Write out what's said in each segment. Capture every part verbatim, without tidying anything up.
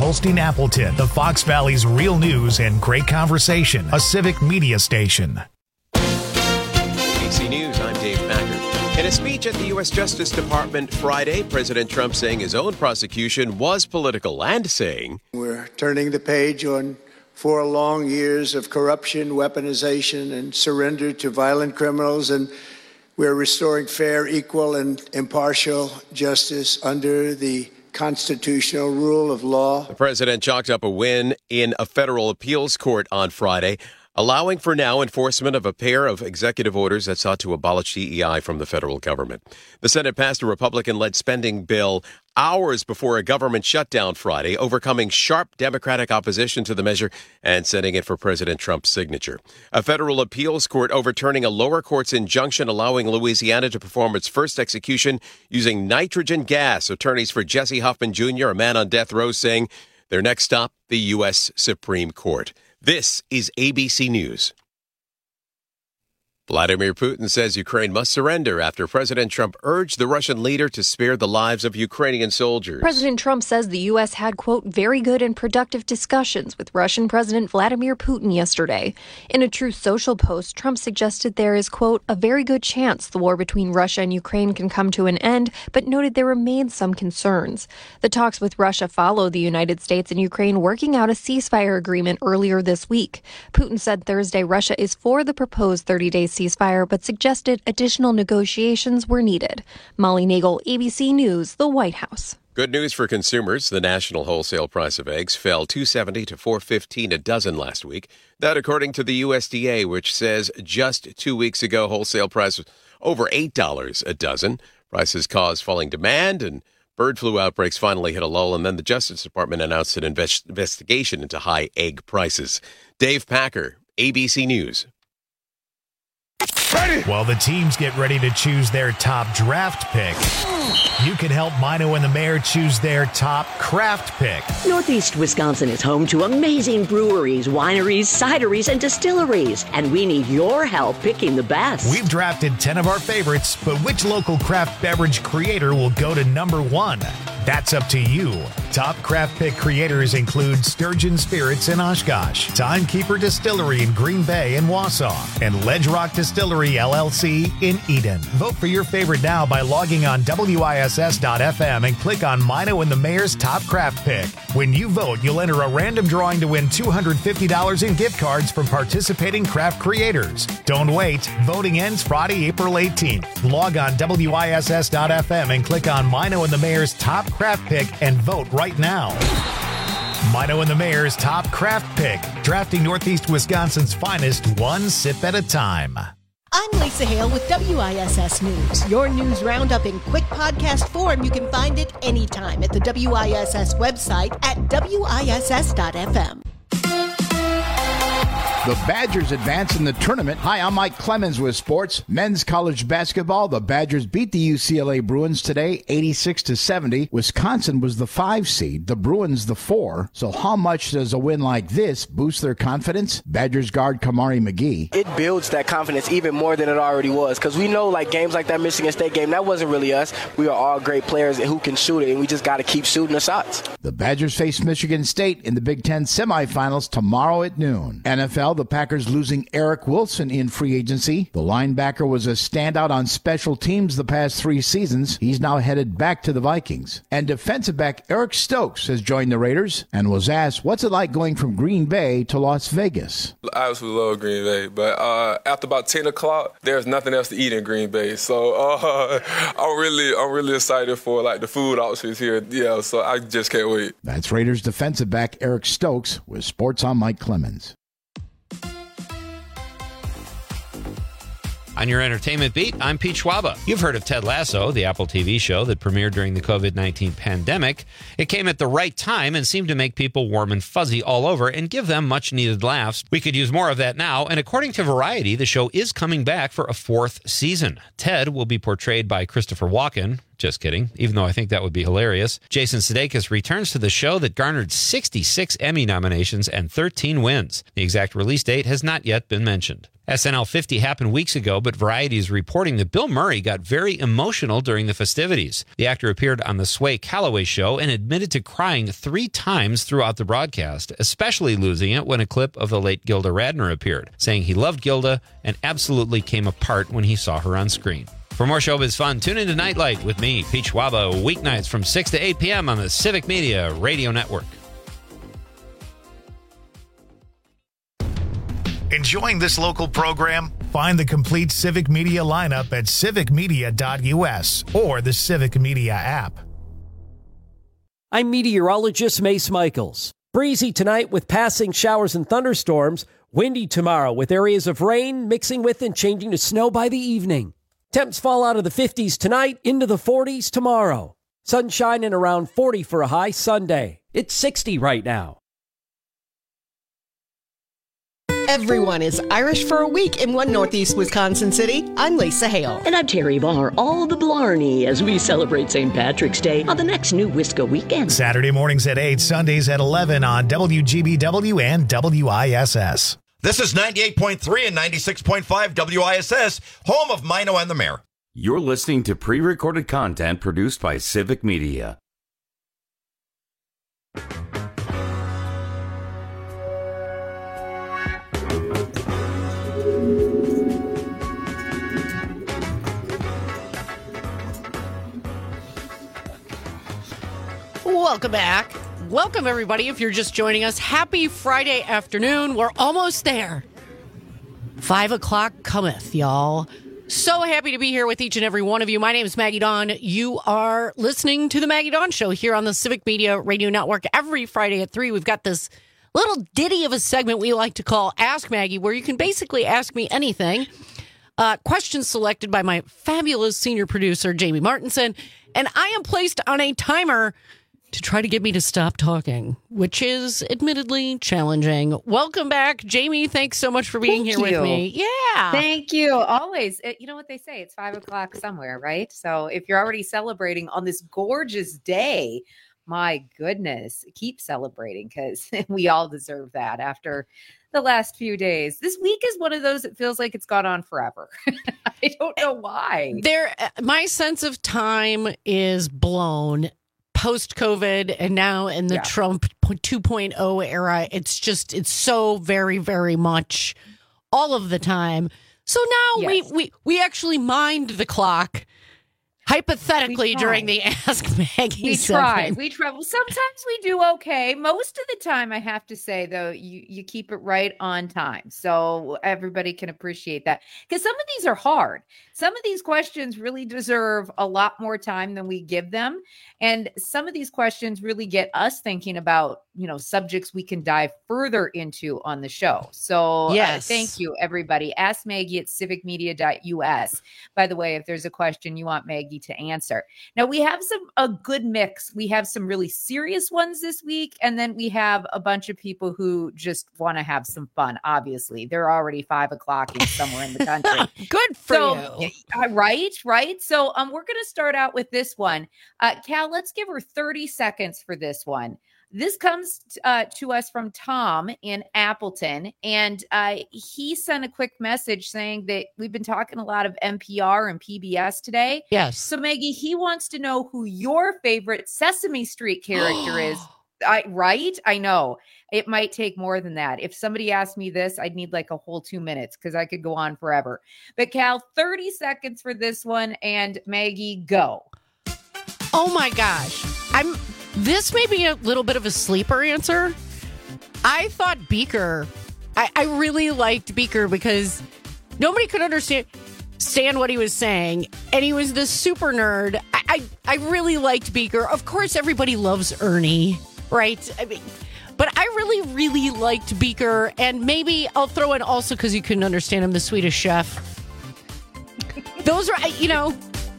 Holstein Appleton, the Fox Valley's real news and great conversation, a civic media station. A B C News, I'm Dave Packard. In a speech at the U S Justice Department Friday, President Trump saying his own prosecution was political and saying, "We're turning the page on four long years of corruption, weaponization, and surrender to violent criminals, and we're restoring fair, equal, and impartial justice under the constitutional rule of law." The president chalked up a win in a federal appeals court on Friday, allowing for now enforcement of a pair of executive orders that sought to abolish D E I from the federal government. The Senate passed a Republican-led spending bill hours before a government shutdown Friday, overcoming sharp Democratic opposition to the measure and sending it for President Trump's signature. A federal appeals court overturning a lower court's injunction allowing Louisiana to perform its first execution using nitrogen gas. Attorneys for Jesse Huffman Junior, a man on death row, saying their next stop, the U S Supreme Court. This is A B C News. Vladimir Putin says Ukraine must surrender after President Trump urged the Russian leader to spare the lives of Ukrainian soldiers. President Trump says the U S had, quote, very good and productive discussions with Russian President Vladimir Putin yesterday. In a Truth Social post, Trump suggested there is, quote, a very good chance the war between Russia and Ukraine can come to an end, but noted there remain some concerns. The talks with Russia follow the United States and Ukraine working out a ceasefire agreement earlier this week. Putin said Thursday Russia is for the proposed thirty-day ceasefire, but suggested additional negotiations were needed. Molly Nagel, A B C News, the White House. Good news for consumers. The national wholesale price of eggs fell two seventy to four fifteen a dozen last week. That according to the U S D A, which says just two weeks ago, wholesale price was over eight dollars a dozen. Prices caused falling demand, and bird flu outbreaks finally hit a lull, and then the Justice Department announced an invest- investigation into high egg prices. Dave Packer, A B C News. Ready. While the teams get ready to choose their top draft pick, you can help Mino and the Mayor choose their top craft pick. Northeast Wisconsin is home to amazing breweries, wineries, cideries, and distilleries, and we need your help picking the best. We've drafted ten of our favorites, but which local craft beverage creator will go to number one? That's up to you. Top craft pick creators include Sturgeon Spirits in Oshkosh, Timekeeper Distillery in Green Bay and Wausau, and Ledge Rock Distillery L L C in Eden. Vote for your favorite now by logging on W I S S dot F M and click on Mino and the Mayor's Top Craft Pick. When you vote, you'll enter a random drawing to win two hundred fifty dollars in gift cards from participating craft creators. Don't wait. Voting ends Friday, April eighteenth. Log on W I S S dot F M and click on Mino and the Mayor's Top Craft Pick and vote right now. Mino and the Mayor's Top Craft Pick, drafting Northeast Wisconsin's finest one sip at a time. I'm Lisa Hale with W I S S News. Your news roundup in quick podcast form. You can find it anytime at the W I S S website at W I S S dot F M. The Badgers advance in the tournament. Hi, I'm Mike Clemens with sports. Men's college basketball. The Badgers beat the U C L A Bruins today, eighty-six to seventy. Wisconsin was the five seed, the Bruins the four. So how much does a win like this boost their confidence? Badgers guard Kamari McGee. It builds that confidence even more than it already was, because we know like games like that Michigan State game, that wasn't really us. We are all great players who can shoot it, and we just got to keep shooting the shots. The Badgers face Michigan State in the Big Ten semifinals tomorrow at noon. N F L, the Packers losing Eric Wilson in free agency. The linebacker was a standout on special teams the past three seasons. He's now headed back to the Vikings. And defensive back Eric Stokes has joined the Raiders and was asked, what's it like going from Green Bay to Las Vegas? I absolutely love Green Bay, but uh, after about ten o'clock, there's nothing else to eat in Green Bay. So uh, I'm really I'm really excited for like the food options here. Yeah, so I just can't wait. That's Raiders defensive back Eric Stokes with Sports on Mike Clemens. On your entertainment beat, I'm Pete Schwaba. You've heard of Ted Lasso, the Apple T V show that premiered during the covid nineteen pandemic. It came at the right time and seemed to make people warm and fuzzy all over and give them much-needed laughs. We could use more of that now, and according to Variety, the show is coming back for a fourth season. Ted will be portrayed by Christopher Walken. Just kidding, even though I think that would be hilarious. Jason Sudeikis returns to the show that garnered sixty-six Emmy nominations and thirteen wins. The exact release date has not yet been mentioned. S N L fifty happened weeks ago, but Variety is reporting that Bill Murray got very emotional during the festivities. The actor appeared on the Sway Calloway show and admitted to crying three times throughout the broadcast, especially losing it when a clip of the late Gilda Radner appeared, saying he loved Gilda and absolutely came apart when he saw her on screen. For more showbiz fun, tune into Nightlight with me, Pete Schwaba, weeknights from six to eight p.m. on the Civic Media Radio Network. Enjoying this local program? Find the complete Civic Media lineup at civic media dot u s or the Civic Media app. I'm meteorologist Mace Michaels. Breezy tonight with passing showers and thunderstorms. Windy tomorrow with areas of rain mixing with and changing to snow by the evening. Temps fall out of the fifties tonight into the forties tomorrow. Sunshine and around forty for a high Sunday. It's sixty right now. Everyone is Irish for a week in one Northeast Wisconsin city. I'm Lisa Hale. And I'm Terry Barr, all the Blarney, as we celebrate Saint Patrick's Day on the next New Wisco weekend. Saturday mornings at eight, Sundays at eleven on W G B W and W I S S. This is ninety-eight point three and ninety-six point five W I S S, home of Mino and the Mayor. You're listening to pre-recorded content produced by Civic Media. Welcome back. Welcome, everybody. If you're just joining us, happy Friday afternoon. We're almost there. Five o'clock cometh, y'all. So happy to be here with each and every one of you. My name is Maggie Dawn. You are listening to the Maggie Dawn Show here on the Civic Media Radio Network. Every Friday at three, we've got this little ditty of a segment we like to call Ask Maggie, where you can basically ask me anything. Uh, questions selected by my fabulous senior producer, Jamie Martinson. And I am placed on a timer to try to get me to stop talking, which is admittedly challenging. Welcome back, Jamie. Thanks so much for being Thank here you. with me. Yeah. Thank you. Always. You know what they say? It's five o'clock somewhere, right? So if you're already celebrating on this gorgeous day, my goodness, keep celebrating because we all deserve that after the last few days. This week is one of those that feels like it's gone on forever. I don't know why. There, my sense of time is blown. Post-COVID and now in the yeah. Trump two point oh era, it's just, it's so very, very much all of the time. So now yes. we, we, we actually mind the clock, hypothetically, during the Ask Maggie We segment. try. We try. Well, sometimes we do okay. Most of the time, I have to say, though, you, you keep it right on time. So everybody can appreciate that. Because some of these are hard. Some of these questions really deserve a lot more time than we give them. And some of these questions really get us thinking about, you know, subjects we can dive further into on the show. So yes. uh, thank you, everybody. Ask Maggie at civic media dot u s. By the way, if there's a question you want Maggie to answer. Now, we have some a good mix. We have some really serious ones this week. And then we have a bunch of people who just want to have some fun. Obviously, they're already five o'clock in somewhere in the country. Good for so, you. Uh, right, right. So um, we're going to start out with this one. Uh, Cal, let's give her thirty seconds for this one. This comes uh, to us from Tom in Appleton, and uh, he sent a quick message saying that we've been talking a lot of N P R and P B S today. Yes. So, Maggie, he wants to know who your favorite Sesame Street character is. I, right? I know. It might take more than that. If somebody asked me this, I'd need like a whole two minutes because I could go on forever. But Cal, thirty seconds for this one. And Maggie, go. Oh my gosh. I'm. This may be a little bit of a sleeper answer. I thought Beaker, I, I really liked Beaker because nobody could understand stand what he was saying. And he was this super nerd. I, I, I really liked Beaker. Of course, everybody loves Ernie, right? I mean, but I really, really liked Beaker. And maybe I'll throw in also because you couldn't understand him, the Swedish Chef. Those are, you know...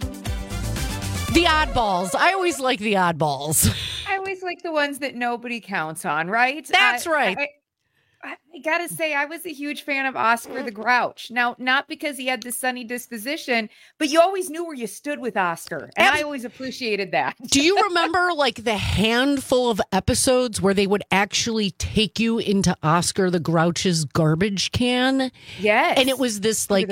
The oddballs. I always like the oddballs. I always like the ones that nobody counts on, right? That's I, right. I, I gotta say, I was a huge fan of Oscar the Grouch. Now, not because he had the sunny disposition, but you always knew where you stood with Oscar. And Ab- I always appreciated that. Do you remember like the handful of episodes where they would actually take you into Oscar the Grouch's garbage can? Yes. And it was this like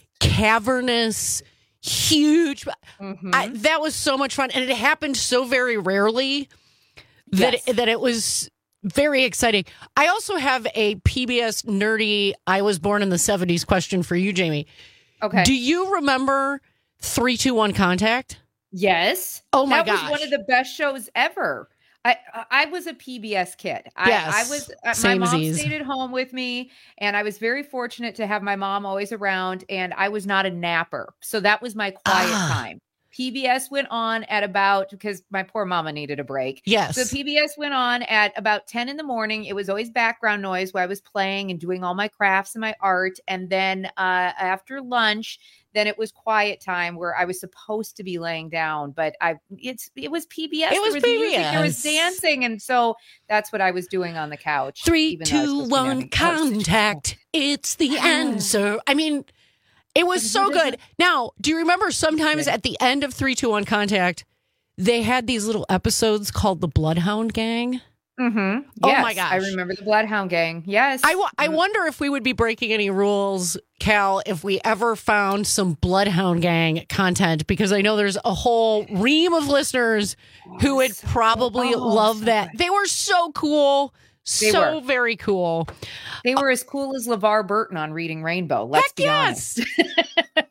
cavernous, huge. Mm-hmm. I, that was so much fun. And it happened so very rarely that, yes. it, that it was very exciting. I also have a P B S nerdy, I was born in the seventies question for you, Jamie. Okay. Do you remember three two one Contact? Yes. Oh my that gosh. That was one of the best shows ever. I I was a P B S kid. I, yes. I was uh, my mom stayed at home with me, and I was very fortunate to have my mom always around, and I was not a napper. So that was my quiet ah. time. P B S went on at about, because my poor mama needed a break. Yes. So P B S went on at about ten in the morning. It was always background noise while I was playing and doing all my crafts and my art. And then uh, after lunch, then it was quiet time where I was supposed to be laying down, but I it's it was P B S. It was, there was P B S. Music, there was dancing, and so that's what I was doing on the couch. Three, two, one, Contact. It's the answer. I mean, it was so good. Now, do you remember sometimes at the end of three two one Contact, they had these little episodes called the Bloodhound Gang? Mm-hmm. Oh yes, my gosh. I remember the Bloodhound Gang. Yes. I, w- I wonder if we would be breaking any rules, Cal, if we ever found some Bloodhound Gang content, because I know there's a whole ream of listeners who would probably oh, love so that. Good. They were so cool. They so were. very cool. They were uh, as cool as LeVar Burton on Reading Rainbow. Let's heck be yes. honest.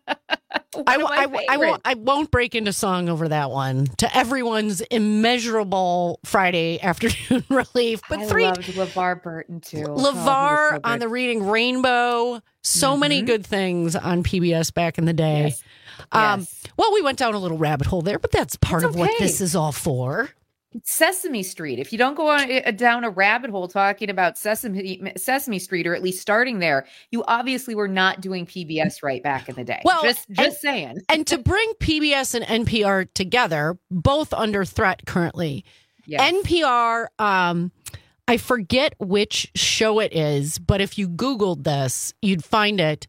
I, I, I, won't, I won't break into song over that one to everyone's immeasurable Friday afternoon relief. But I three, loved LeVar Burton too. LeVar oh, so on the Reading Rainbow. So mm-hmm. many good things on P B S back in the day. Yes. Um, yes. Well, we went down a little rabbit hole there, but that's part that's of okay. what this is all for. Sesame Street. If you don't go on uh, down a rabbit hole talking about Sesame Sesame Street, or at least starting there, you obviously were not doing P B S right back in the day. Well, just just and, saying. And to bring P B S and N P R together, both under threat currently. Yes. N P R, um, I forget which show it is, but if you Googled this, you'd find it.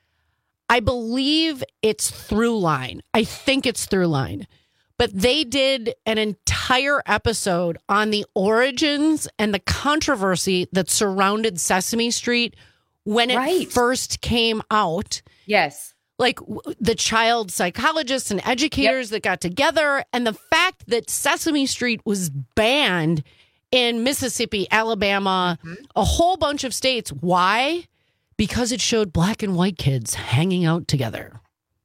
I believe it's Throughline. I think it's Throughline. But they did an entire episode on the origins and the controversy that surrounded Sesame Street when it right. first came out. Yes. Like w- the child psychologists and educators yep. that got together, and the fact that Sesame Street was banned in Mississippi, Alabama, mm-hmm. a whole bunch of states. Why? Because it showed black and white kids hanging out together.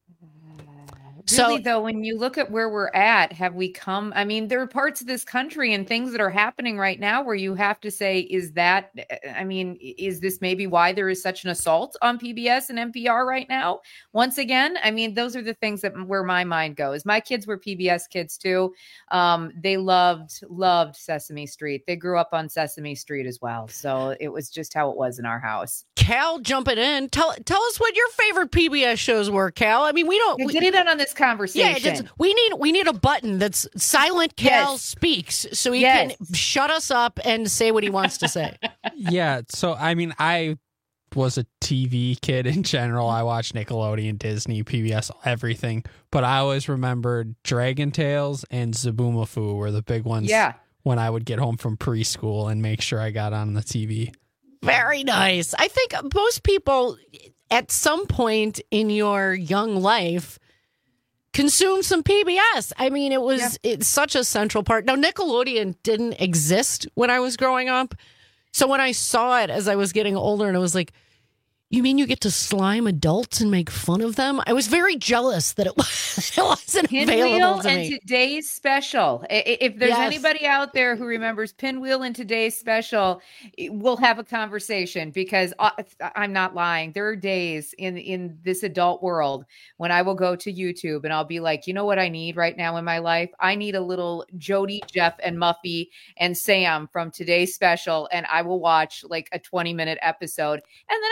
Really, so, though, when you look at where we're at, have we come? I mean, there are parts of this country and things that are happening right now where you have to say, is that, I mean, is this maybe why there is such an assault on P B S and N P R right now? Once again, I mean, those are the things that where my mind goes. My kids were P B S kids too. Um, they loved, loved Sesame Street. They grew up on Sesame Street as well. So it was just how it was in our house. Cal, jumping in. Tell tell us what your favorite P B S shows were, Cal. I mean, we don't. You're we, getting in on this conversation. Yeah, it's, we need we need a button that's silent. Cal yes. speaks, so he yes. can shut us up and say what he wants to say. Yeah. So I mean, I was a T V kid in general. I watched Nickelodeon, Disney, P B S, everything. But I always remembered Dragon Tales and Zaboomafoo were the big ones. Yeah. When I would get home from preschool and make sure I got on the T V. Very nice. I think most people at some point in your young life consume some P B S. I mean, it was yeah. it's such a central part. Now, Nickelodeon didn't exist when I was growing up. So when I saw it as I was getting older, and I was like, you mean you get to slime adults and make fun of them? I was very jealous that it, was, it wasn't Pinwheel available to and me. Today's Special. If there's Yes. anybody out there who remembers Pinwheel and Today's Special, we'll have a conversation, because I'm not lying. There are days in, in this adult world when I will go to YouTube and I'll be like, you know what I need right now in my life? I need a little Jody, Jeff, and Muffy and Sam from Today's Special, and I will watch like a twenty minute episode, and then I can move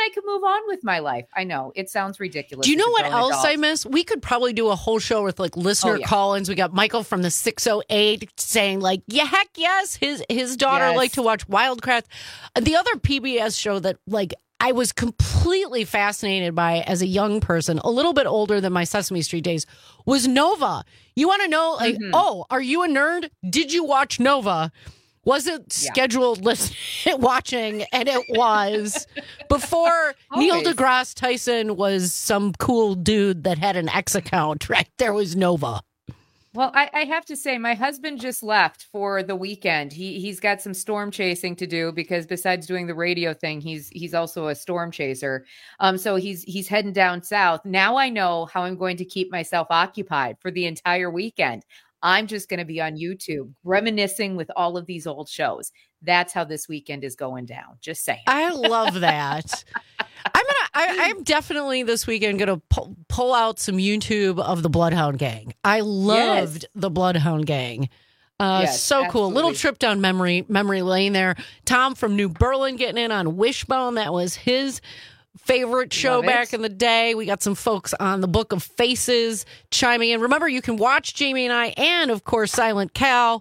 on with my life. I know it sounds ridiculous. Do you know as a what grown else adult. I miss? We could probably do a whole show with like listener Oh, yeah. call-ins. We got Michael from the six oh eight saying like, yeah, heck yes. His his daughter Yes. liked to watch Wildcrafts. The other P B S show that like I was completely fascinated by as a young person, a little bit older than my Sesame Street days, was Nova. You want to know, like, Mhm. oh, are you a nerd? Did you watch Nova? Was it Yeah. scheduled listen- watching? And it was before Neil Always. deGrasse Tyson was some cool dude that had an X account, right? There was Nova. Well, I, I have to say, my husband just left for the weekend. He he's got some storm chasing to do because besides doing the radio thing, he's he's also a storm chaser. Um, so he's he's heading down south. Now I know how I'm going to keep myself occupied for the entire weekend. I'm just going to be on YouTube reminiscing with all of these old shows. That's how this weekend is going down. Just saying. I love that. I'm gonna. I, I'm definitely this weekend gonna pull, pull out some YouTube of the Bloodhound Gang. I loved Yes. the Bloodhound Gang. Uh, Yes, so cool. Little absolutely. trip down memory memory lane there. Tom from New Berlin getting in on Wishbone. That was his favorite show Love it. back in the day. We got some folks on the Book of Faces chiming in. Remember, you can watch Jamie and I, and of course Silent Cal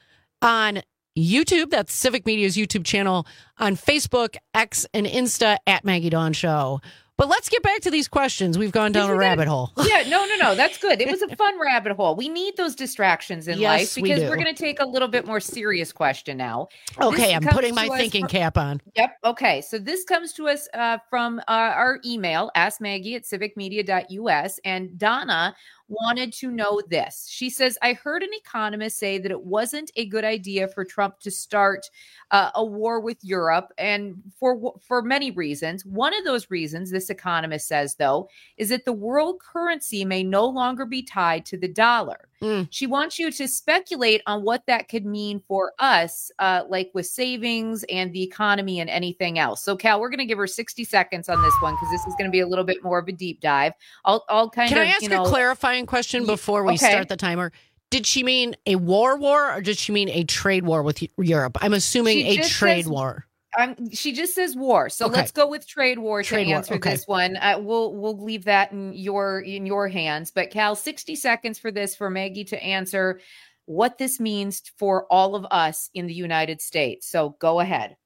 on YouTube. That's Civic Media's YouTube channel, on Facebook, X, and Insta at Maggie Dawn Show. But let's get back to these questions. We've gone down Isn't a that- rabbit hole. Yeah, no, no, no. That's good. It was a fun rabbit hole. We need those distractions in Yes, life we because do. we're going to take a little bit more serious question now. Okay, This I'm comes putting my to us thinking from- cap on. Yep. Okay. So this comes to us uh, from uh, our email, ask maggie at civic media dot u s. And Donna wanted to know this. She says, I heard an economist say that it wasn't a good idea for Trump to start uh, a war with Europe, and for for many reasons. One of those reasons, this economist says, though, is that the world currency may no longer be tied to the dollar. Mm. She wants you to speculate on what that could mean for us, uh, like with savings and the economy and anything else. So, Cal, we're going to give her sixty seconds on this one because this is going to be a little bit more of a deep dive. I'll, I'll kind Can of, I ask you know, a clarifying question before we okay. start the timer? Did she mean a war war or did she mean a trade war with Europe? I'm assuming She a just trade says- war. I'm, she just says war, so Okay. let's go with trade war Trade to war, answer okay. this one. Uh, we'll we'll leave that in your in your hands. But Cal, sixty seconds for this for Maggie to answer what this means for all of us in the United States. So go ahead.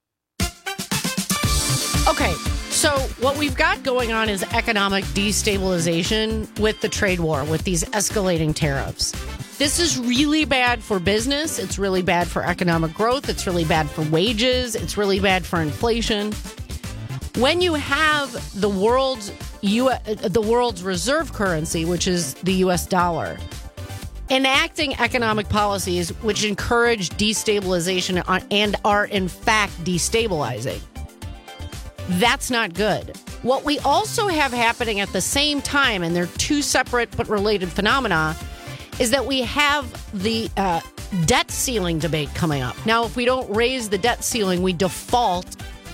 Okay, so what we've got going on is economic destabilization with the trade war, with these escalating tariffs. This is really bad for business. It's really bad for economic growth. It's really bad for wages. It's really bad for inflation. When you have the world's U S, the world's reserve currency, which is the U S dollar, enacting economic policies which encourage destabilization and are in fact destabilizing, that's not good. What we also have happening at the same time, and they're two separate but related phenomena, is that we have the uh, debt ceiling debate coming up. Now, if we don't raise the debt ceiling, we default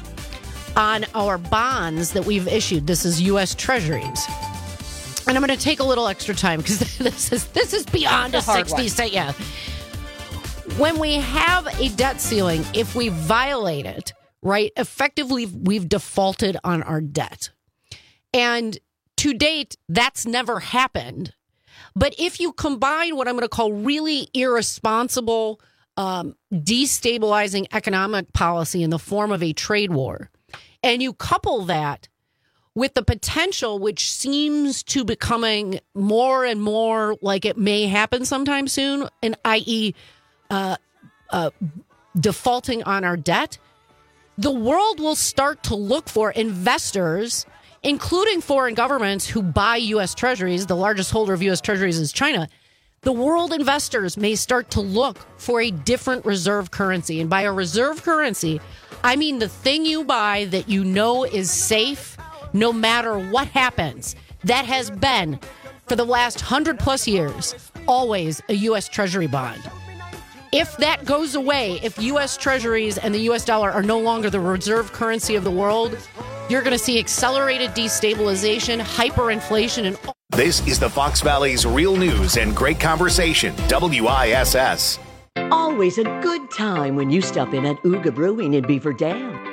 on our bonds that we've issued. This is U S Treasuries. And I'm going to take a little extra time because this is this is beyond a It's a hard sixty one. cent. Yeah. When we have a debt ceiling, if we violate it, right, effectively we've defaulted on our debt. And to date, that's never happened. But if you combine what I'm going to call really irresponsible, um, destabilizing economic policy in the form of a trade war, and you couple that with the potential, which seems to becoming more and more like it may happen sometime soon, and that is uh, uh, defaulting on our debt, the world will start to look for investors, including foreign governments who buy U S treasuries. The largest holder of U S treasuries is China. The world investors may start to look for a different reserve currency. And by a reserve currency, I mean the thing you buy that you know is safe no matter what happens. That has been, for the last hundred plus years, always a U S Treasury bond. If that goes away, if U S treasuries and the U S dollar are no longer the reserve currency of the world, you're going to see accelerated destabilization, hyperinflation, and This is the Fox Valley's Real News and Great Conversation, W I S S. Always a good time when you stop in at Ooga Brewing in Beaver Dam.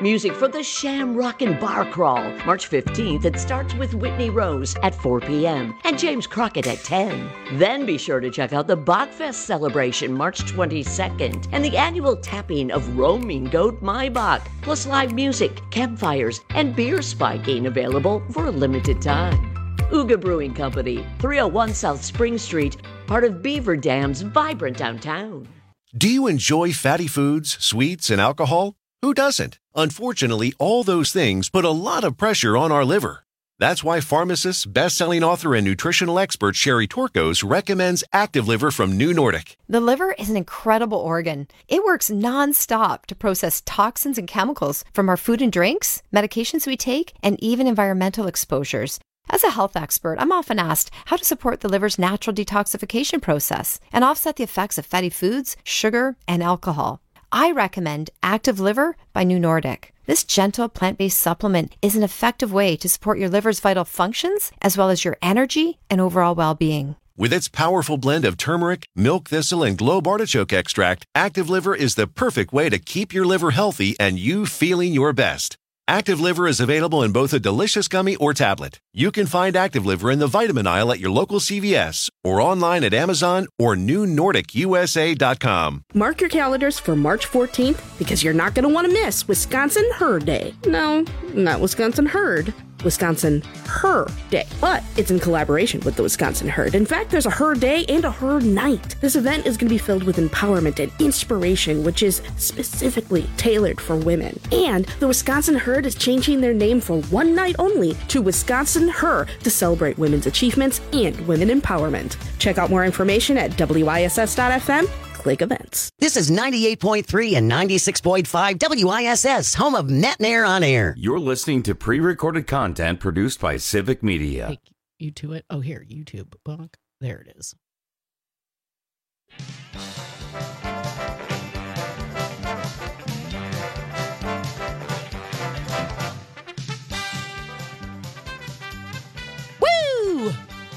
Music for the Shamrockin' Bar Crawl, March fifteenth. It starts with Whitney Rose at four p.m. and James Crockett at ten. Then be sure to check out the Bachfest celebration March twenty-second and the annual tapping of Roaming Goat Maibach, plus live music, campfires, and beer spiking available for a limited time. Uga Brewing Company, three oh one South Spring Street, part of Beaver Dam's vibrant downtown. Do you enjoy fatty foods, sweets, and alcohol? Who doesn't? Unfortunately, all those things put a lot of pressure on our liver. That's why pharmacist, best-selling author, and nutritional expert Sherry Torkos recommends Active Liver from New Nordic. The liver is an incredible organ. It works nonstop to process toxins and chemicals from our food and drinks, medications we take, and even environmental exposures. As a health expert, I'm often asked how to support the liver's natural detoxification process and offset the effects of fatty foods, sugar, and alcohol. I recommend Active Liver by New Nordic. This gentle plant-based supplement is an effective way to support your liver's vital functions as well as your energy and overall well-being. With its powerful blend of turmeric, milk thistle, and globe artichoke extract, Active Liver is the perfect way to keep your liver healthy and you feeling your best. Active Liver is available in both a delicious gummy or tablet. You can find Active Liver in the vitamin aisle at your local C V S or online at Amazon or new nordic u s a dot com. Mark your calendars for March fourteenth because you're not going to want to miss Wisconsin Herd Day. No, not Wisconsin Herd. Wisconsin Her Day. But it's in collaboration with the Wisconsin Herd. In fact, there's a Her Day and a Her Night. This event is going to be filled with empowerment and inspiration, which is specifically tailored for women. And the Wisconsin Herd is changing their name for one night only to Wisconsin Her to celebrate women's achievements and women empowerment. Check out more information at w i s s dot f m. Click events. This is ninety-eight point three and ninety-six point five W I S S, home of Net and Air on Air. You're listening to pre-recorded content produced by Civic Media. Take you to it. Oh, here, YouTube. Bonk. There it is. Woo!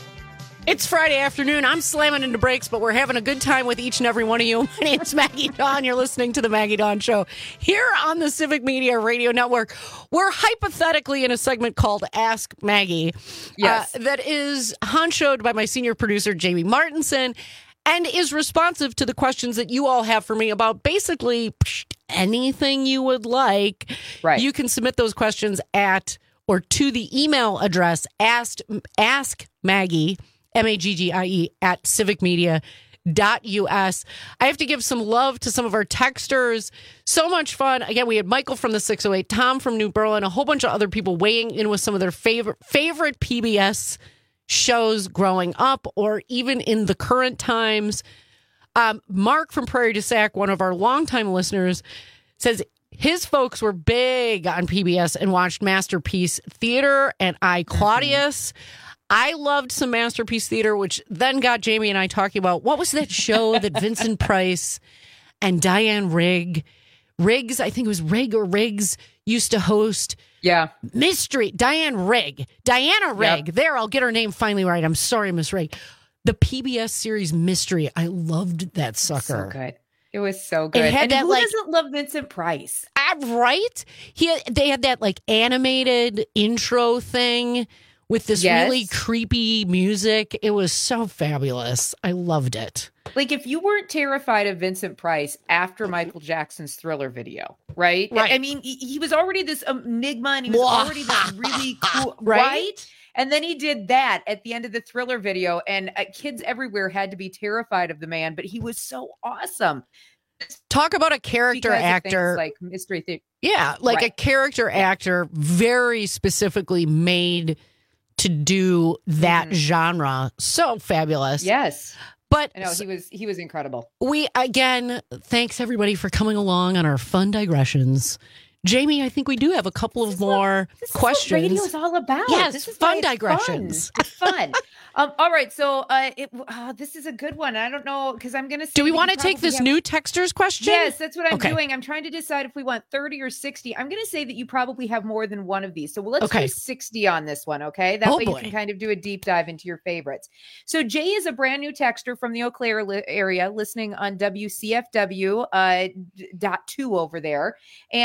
It's Friday afternoon. I'm slamming into brakes, but we're having a good time with each and every one of you. My name is Maggie Dawn. You're listening to the Maggie Dawn Show here on the Civic Media Radio Network. We're hypothetically in a segment called Ask Maggie. Yes. Uh, that is honchoed by my senior producer, Jamie Martinson, and is responsive to the questions that you all have for me about basically psh, anything you would like. Right. You can submit those questions at or to the email address asked, ask Maggie, M A G G I E, at civic media dot u s. I have to give some love to some of our texters. So much fun. Again, we had Michael from the six oh eight, Tom from New Berlin, a whole bunch of other people weighing in with some of their favorite favorite P B S shows growing up or even in the current times. Um, Mark from Prairie du Sac, one of our longtime listeners, says his folks were big on P B S and watched Masterpiece Theater and I, Claudius. Mm-hmm. I loved some Masterpiece Theater, which then got Jamie and I talking about what was that show that Vincent Price and Diane Rigg, Riggs, I think it was Rigg or Riggs, used to host. Yeah. Mystery. Diane Rigg. Diana Rigg. Yep. There, I'll get her name finally right. I'm sorry, Miss Rigg. The P B S series Mystery. I loved that sucker. So good. It was so good. It had and that, who like, doesn't love Vincent Price? Uh, right? He had, they had that like animated intro thing with this yes. really creepy music. It was so fabulous. I loved it. Like, if you weren't terrified of Vincent Price after Michael Jackson's Thriller video, right? Right. I mean, he, he was already this enigma and he was already this really cool, right? right? And then he did that at the end of the Thriller video, and uh, kids everywhere had to be terrified of the man, but he was so awesome. Talk about a character Because of actor. things like Mystery Theater. Yeah, like Right. a character Yeah. actor very specifically made to do that Mhm. genre. So fabulous. Yes. But I know he was he was incredible. we, again, thanks everybody for coming along on our fun digressions. Jamie, I think we do have a couple of more This is questions. what radio is all about. Yes, this is fun why it's digressions. Fun. It's fun. um, all right, so uh, it, uh, this is a good one. I don't know because I'm going to. Do we want to take this have... new texter's question? Yes, that's what I'm Okay. doing. I'm trying to decide if we want thirty or sixty. I'm going to say that you probably have more than one of these. So let's Okay. do sixty on this one, okay? That Oh, way boy. you can kind of do a deep dive into your favorites. So Jay is a brand new texter from the Eau Claire li- area listening on W C F W uh, d- dot two over there. And uh,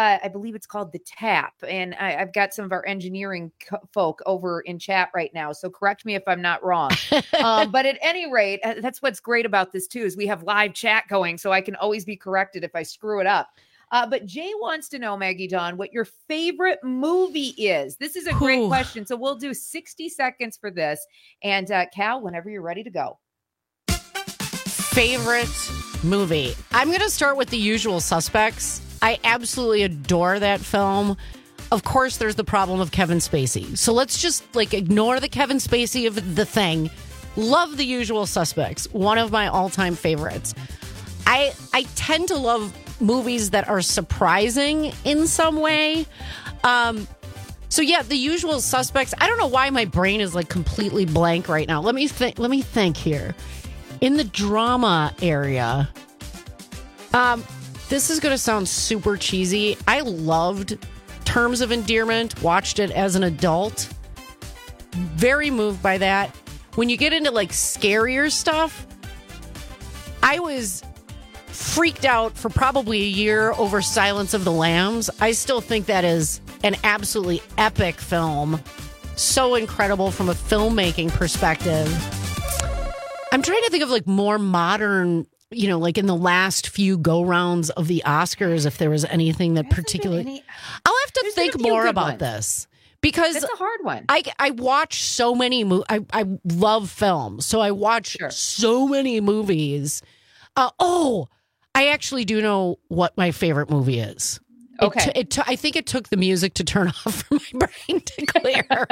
Uh, I believe it's called The Tap. And I, I've got some of our engineering co- folk over in chat right now. So correct me if I'm not wrong. um, but at any rate, uh, that's what's great about this too, is we have live chat going. So I can always be corrected if I screw it up. Uh, but Jay wants to know, Maggie Dawn, what your favorite movie is. This is a great Ooh. question. So we'll do sixty seconds for this. And uh, Cal, whenever you're ready to go. Favorite movie. I'm going to start with The Usual Suspects. I absolutely adore that film. Of course, there's the problem of Kevin Spacey. So let's just like ignore the Kevin Spacey of The Thing. Love The Usual Suspects. One of my all-time favorites. I I tend to love movies that are surprising in some way. Um, so yeah, The Usual Suspects. I don't know why my brain is like completely blank right now. Let me think. Let me think here. In the drama area, um, this is going to sound super cheesy. I loved Terms of Endearment. Watched it as an adult. Very moved by that. When you get into like scarier stuff, I was freaked out for probably a year over Silence of the Lambs. I still think that is an absolutely epic film. So incredible from a filmmaking perspective. I'm trying to think of like more modern, you know, like in the last few go rounds of the Oscars, if there was anything that particularly. Any... I'll have to think more about ones. this because it's a hard one. I I watch so many movies. I I love film, so I watch sure. so many movies. Uh, oh, I actually do know what my favorite movie is. Okay, it t- it t- I think it took the music to turn off for my brain to clear.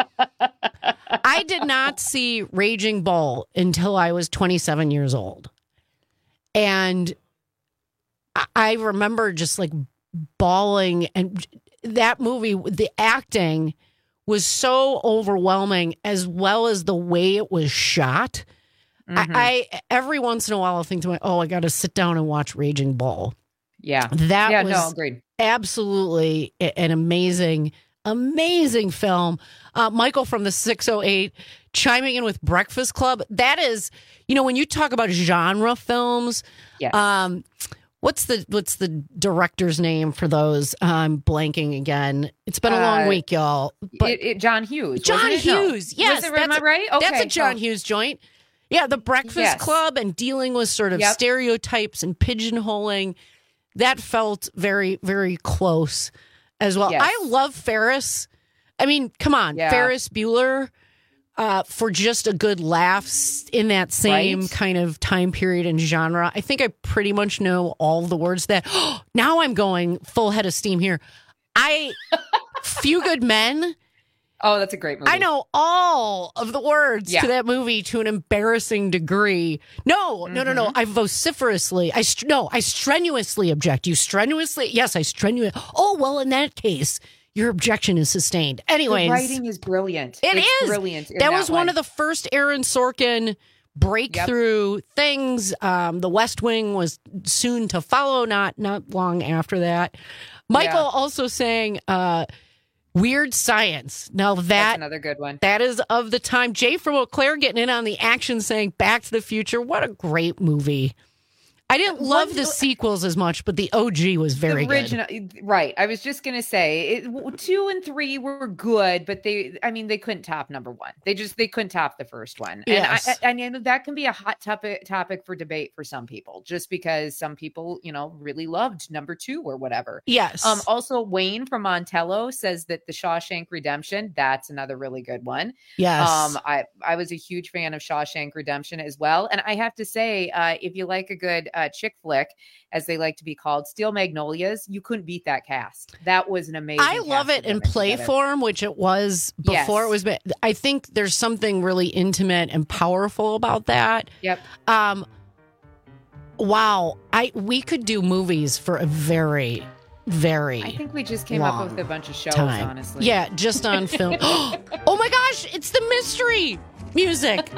I did not see Raging Bull until I was twenty-seven years old. And I remember just like bawling. And that movie, the acting was so overwhelming, as well as the way it was shot. Mm-hmm. I, I every once in a while I'll think to myself, oh, I got to sit down and watch Raging Bull. Yeah. That yeah, was no, agreed. absolutely an amazing Amazing film. Uh, Michael from the six oh eight chiming in with Breakfast Club. That is, you know, when you talk about genre films, yes. um, what's the what's the director's name for those? I'm blanking again. It's been a long uh, week, y'all. But it, it, John Hughes. John it? Hughes. No. Yes. Was it, that's am I a, right? Okay. That's a John oh. Hughes joint. Yeah, The Breakfast yes. Club and dealing with sort of yep. stereotypes and pigeonholing. That felt very, very close as well. Yes. I love Ferris. I mean, come on, yeah. Ferris Bueller uh, for just a good laugh in that same right? kind of time period and genre. I think I pretty much know all the words that. Oh, now I'm going full head of steam here. I Few Good Men. Oh, that's a great movie. I know all of the words yeah. to that movie to an embarrassing degree. No, mm-hmm. no, no, no. I vociferously, I st- no, I strenuously object. You strenuously? Yes, I strenuously. Oh, well, in that case, your objection is sustained. Anyways. The writing is brilliant. It it's is. brilliant. That, that was one. one of the first Aaron Sorkin breakthrough yep. things. Um, The West Wing was soon to follow, not not long after that. Michael yeah. also saying uh, Weird Science. Now that That's another good one. That is of the time. Jay from Eau Claire getting in on the action saying Back to the Future. What a great movie. I didn't love the sequels as much, but the O G was very the original, good. Right. I was just going to say it, two and three were good, but they, I mean, they couldn't top number one. They just, they couldn't top the first one. Yes. And I, I, I know that can be a hot topic topic for debate for some people, just because some people, you know, really loved number two or whatever. Yes. Um. Also, Wayne from Montello says that the Shawshank Redemption, that's another really good one. Yes. Um. I, I was a huge fan of Shawshank Redemption as well. And I have to say, uh, if you like a good, uh, chick flick, as they like to be called, Steel Magnolias, you couldn't beat that cast. That was an amazing I love it in play together. form, which it was before yes. it was. I think there's something really intimate and powerful about that. Yep. Um. Wow. I we could do movies for a very, very. I think we just came up with a bunch of shows, time. honestly. Yeah, just on film. Oh my gosh! It's the mystery music.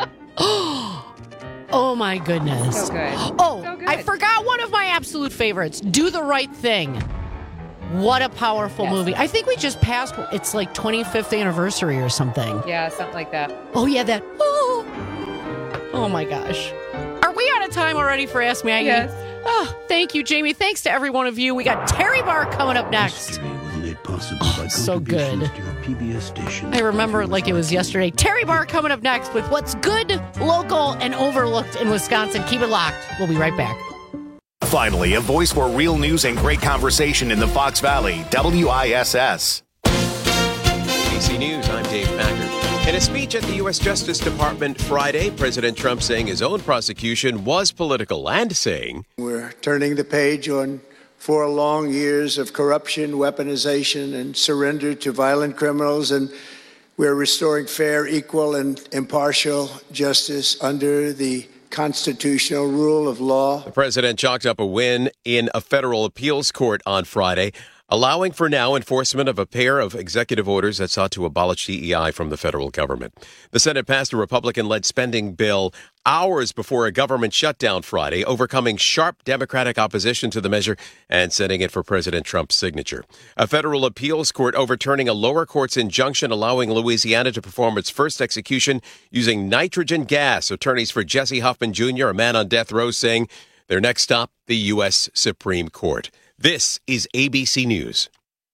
Oh my goodness. So good. Oh, so good. I forgot one of my absolute favorites. Do the Right Thing. What a powerful yes. movie. I think we just passed, it's like twenty-fifth anniversary or something. Yeah, something like that. Oh yeah, that. Oh, oh my gosh. Are we out of time already for Ask Maggie? Yes. Oh, thank you, Jamie. Thanks to every one of you. We got Terry Terry Bar coming up next. Oh, so good. I remember it like it was yesterday. Terry Bar coming up next with what's good, local, and overlooked in Wisconsin. Keep it locked. We'll be right back. Finally, a voice for real news and great conversation in the Fox Valley. W I S S. A B C News, I'm Dave Packard. In a speech at the U S Justice Department Friday, President Trump saying his own prosecution was political and saying, "We're turning the page on four long years of corruption, weaponization, and surrender to violent criminals, and we're restoring fair, equal, and impartial justice under the constitutional rule of law." The president chalked up a win in a federal appeals court on Friday, allowing for now enforcement of a pair of executive orders that sought to abolish D E I from the federal government. The Senate passed a Republican-led spending bill hours before a government shutdown Friday, overcoming sharp Democratic opposition to the measure and sending it for President Trump's signature. A federal appeals court overturning a lower court's injunction allowing Louisiana to perform its first execution using nitrogen gas. Attorneys for Jesse Huffman Junior, a man on death row, saying their next stop, the U S Supreme Court. This is A B C News.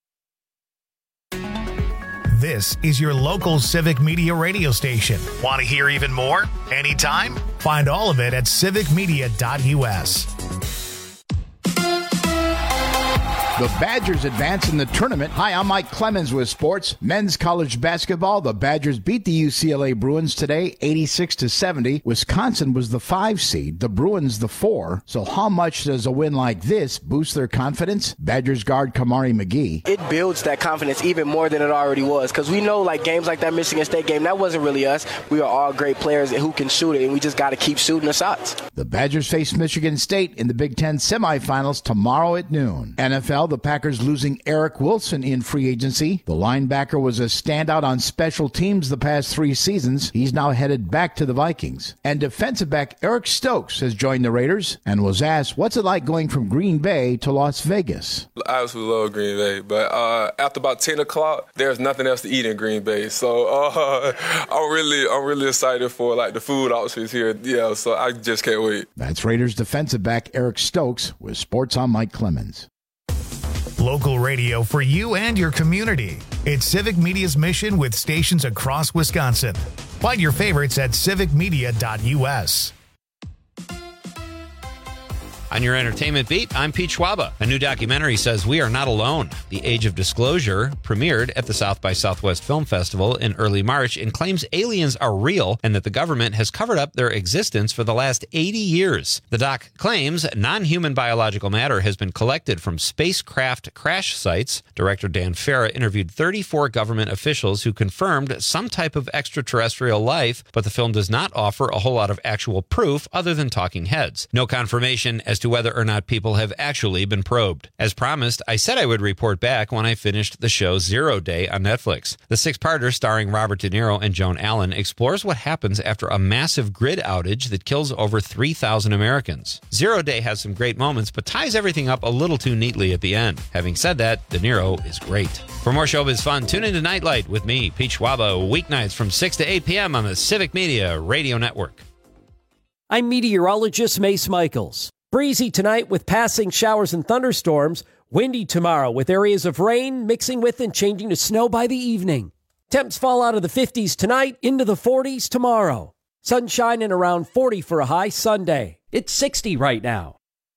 This is your local civic media radio station. Want to hear even more? Anytime? Find all of it at civic media dot U S. The Badgers advance in the tournament. Hi, I'm Mike Clemens with sports. Men's college basketball. The Badgers beat the U C L A Bruins today, eighty-six to seventy. Wisconsin was the five seed, the Bruins the four. So how much does a win like this boost their confidence? Badgers guard Kamari McGee. It builds that confidence even more than it already was, because we know like games like that Michigan State game, that wasn't really us. We are all great players who can shoot it, and we just got to keep shooting the shots. The Badgers face Michigan State in the Big Ten semifinals tomorrow at noon. N F L, the Packers losing Eric Wilson in free agency. The linebacker was a standout on special teams the past three seasons. He's now headed back to the Vikings. And defensive back Eric Stokes has joined the Raiders and was asked, what's it like going from Green Bay to Las Vegas? I absolutely love Green Bay, but uh, after about ten o'clock, there's nothing else to eat in Green Bay. So uh, I'm really, I'm really excited for like the food options here. Yeah, so I just can't wait. That's Raiders defensive back Eric Stokes with Sports on Mike Clemens. Local radio for you and your community. It's Civic Media's mission with stations across Wisconsin. Find your favorites at civic media dot U S. On your entertainment beat, I'm Pete Schwaba. A new documentary says we are not alone. The Age of Disclosure premiered at the South by Southwest Film Festival in early March and claims aliens are real and that the government has covered up their existence for the last eighty years. The doc claims non-human biological matter has been collected from spacecraft crash sites. Director Dan Farah interviewed thirty-four government officials who confirmed some type of extraterrestrial life, but the film does not offer a whole lot of actual proof other than talking heads. No confirmation as to whether or not people have actually been probed. As promised, I said I would report back when I finished the show Zero Day on Netflix. The six-parter starring Robert De Niro and Joan Allen explores what happens after a massive grid outage that kills over three thousand Americans. Zero Day has some great moments, but ties everything up a little too neatly at the end. Having said that, De Niro is great. For more showbiz fun, tune into Nightlight with me, Pete Schwaba, weeknights from six to eight p.m. on the Civic Media Radio Network. I'm meteorologist Mace Michaels. Breezy tonight with passing showers and thunderstorms. Windy tomorrow with areas of rain mixing with and changing to snow by the evening. Temps fall out of the fifties tonight into the forties tomorrow. Sunshine and around forty for a high Sunday. It's sixty right now.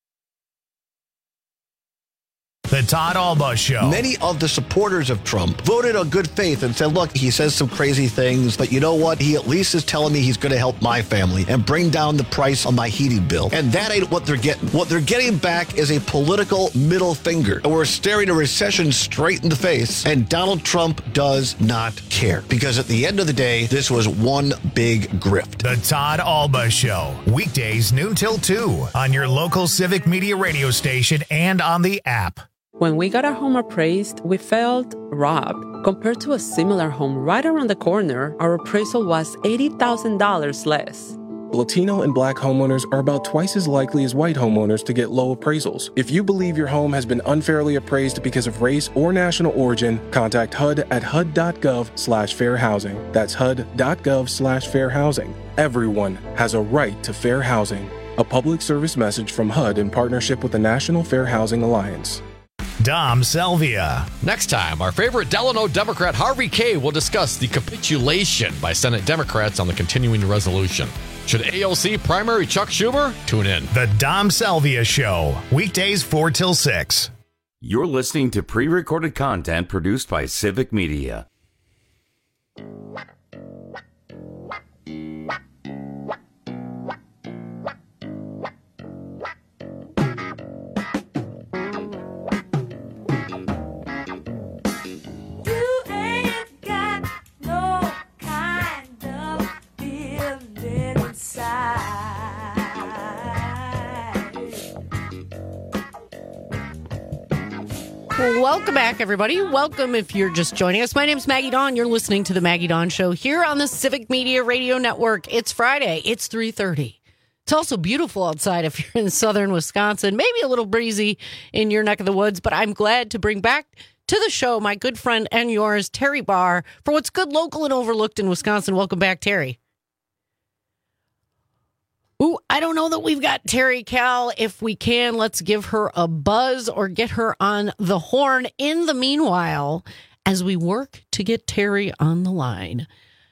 The Todd Alba Show. Many of the supporters of Trump voted on good faith and said, look, he says some crazy things, but you know what? He at least is telling me he's going to help my family and bring down the price on my heating bill. And that ain't what they're getting. What they're getting back is a political middle finger. And we're staring a recession straight in the face, and Donald Trump does not care. Because at the end of the day, this was one big grift. The Todd Alba Show. Weekdays noon till two on your local Civic Media radio station and on the app. When we got our home appraised, we felt robbed. Compared to a similar home right around the corner, our appraisal was eighty thousand dollars less. Latino and Black homeowners are about twice as likely as white homeowners to get low appraisals. If you believe your home has been unfairly appraised because of race or national origin, contact H U D at H U D dot gov slash fair housing. That's H U D dot gov slash fair housing. Everyone has a right to fair housing. A public service message from H U D in partnership with the National Fair Housing Alliance. Dom Selvia. Next time, our favorite Delano Democrat Harvey Kaye will discuss the capitulation by Senate Democrats on the continuing resolution. Should A O C primary Chuck Schumer? Tune in. The Dom Selvia Show, weekdays four till six. You're listening to pre-recorded content produced by Civic Media. Welcome back, everybody. Welcome if you're just joining us. My name's Maggie Dawn. You're listening to the Maggie Dawn Show here on the Civic Media Radio Network. It's Friday. It's three thirty. It's also beautiful outside if you're in southern Wisconsin. Maybe a little breezy in your neck of the woods, but I'm glad to bring back to the show my good friend and yours, Terry Barr, for what's good, local, and overlooked in Wisconsin. Welcome back, Terry. Ooh, I don't know that we've got Terry Cal. If we can, let's give her a buzz or get her on the horn. In the meanwhile, as we work to get Terry on the line,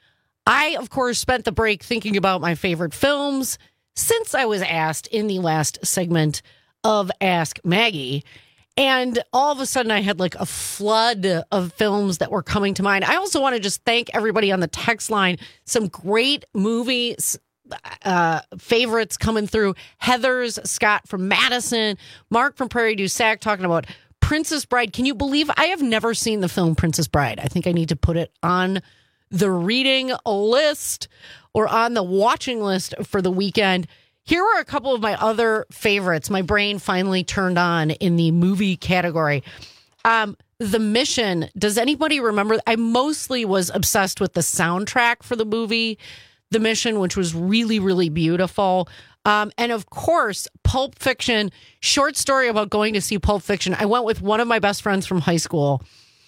I, of course, spent the break thinking about my favorite films since I was asked in the last segment of Ask Maggie. And all of a sudden, I had like a flood of films that were coming to mind. I also want to just thank everybody on the text line. Some great movies. Uh, favorites coming through. Heather's, Scott from Madison, Mark from Prairie du Sac talking about Princess Bride. Can you believe I have never seen the film Princess Bride? I think I need to put it on the reading list or on the watching list for the weekend. Here are a couple of my other favorites. My brain finally turned on in the movie category. Um, The Mission. Does anybody remember? I mostly was obsessed with the soundtrack for the movie The Mission, which was really, really beautiful. Um, and of course, Pulp Fiction, short story about going to see Pulp Fiction. I went with one of my best friends from high school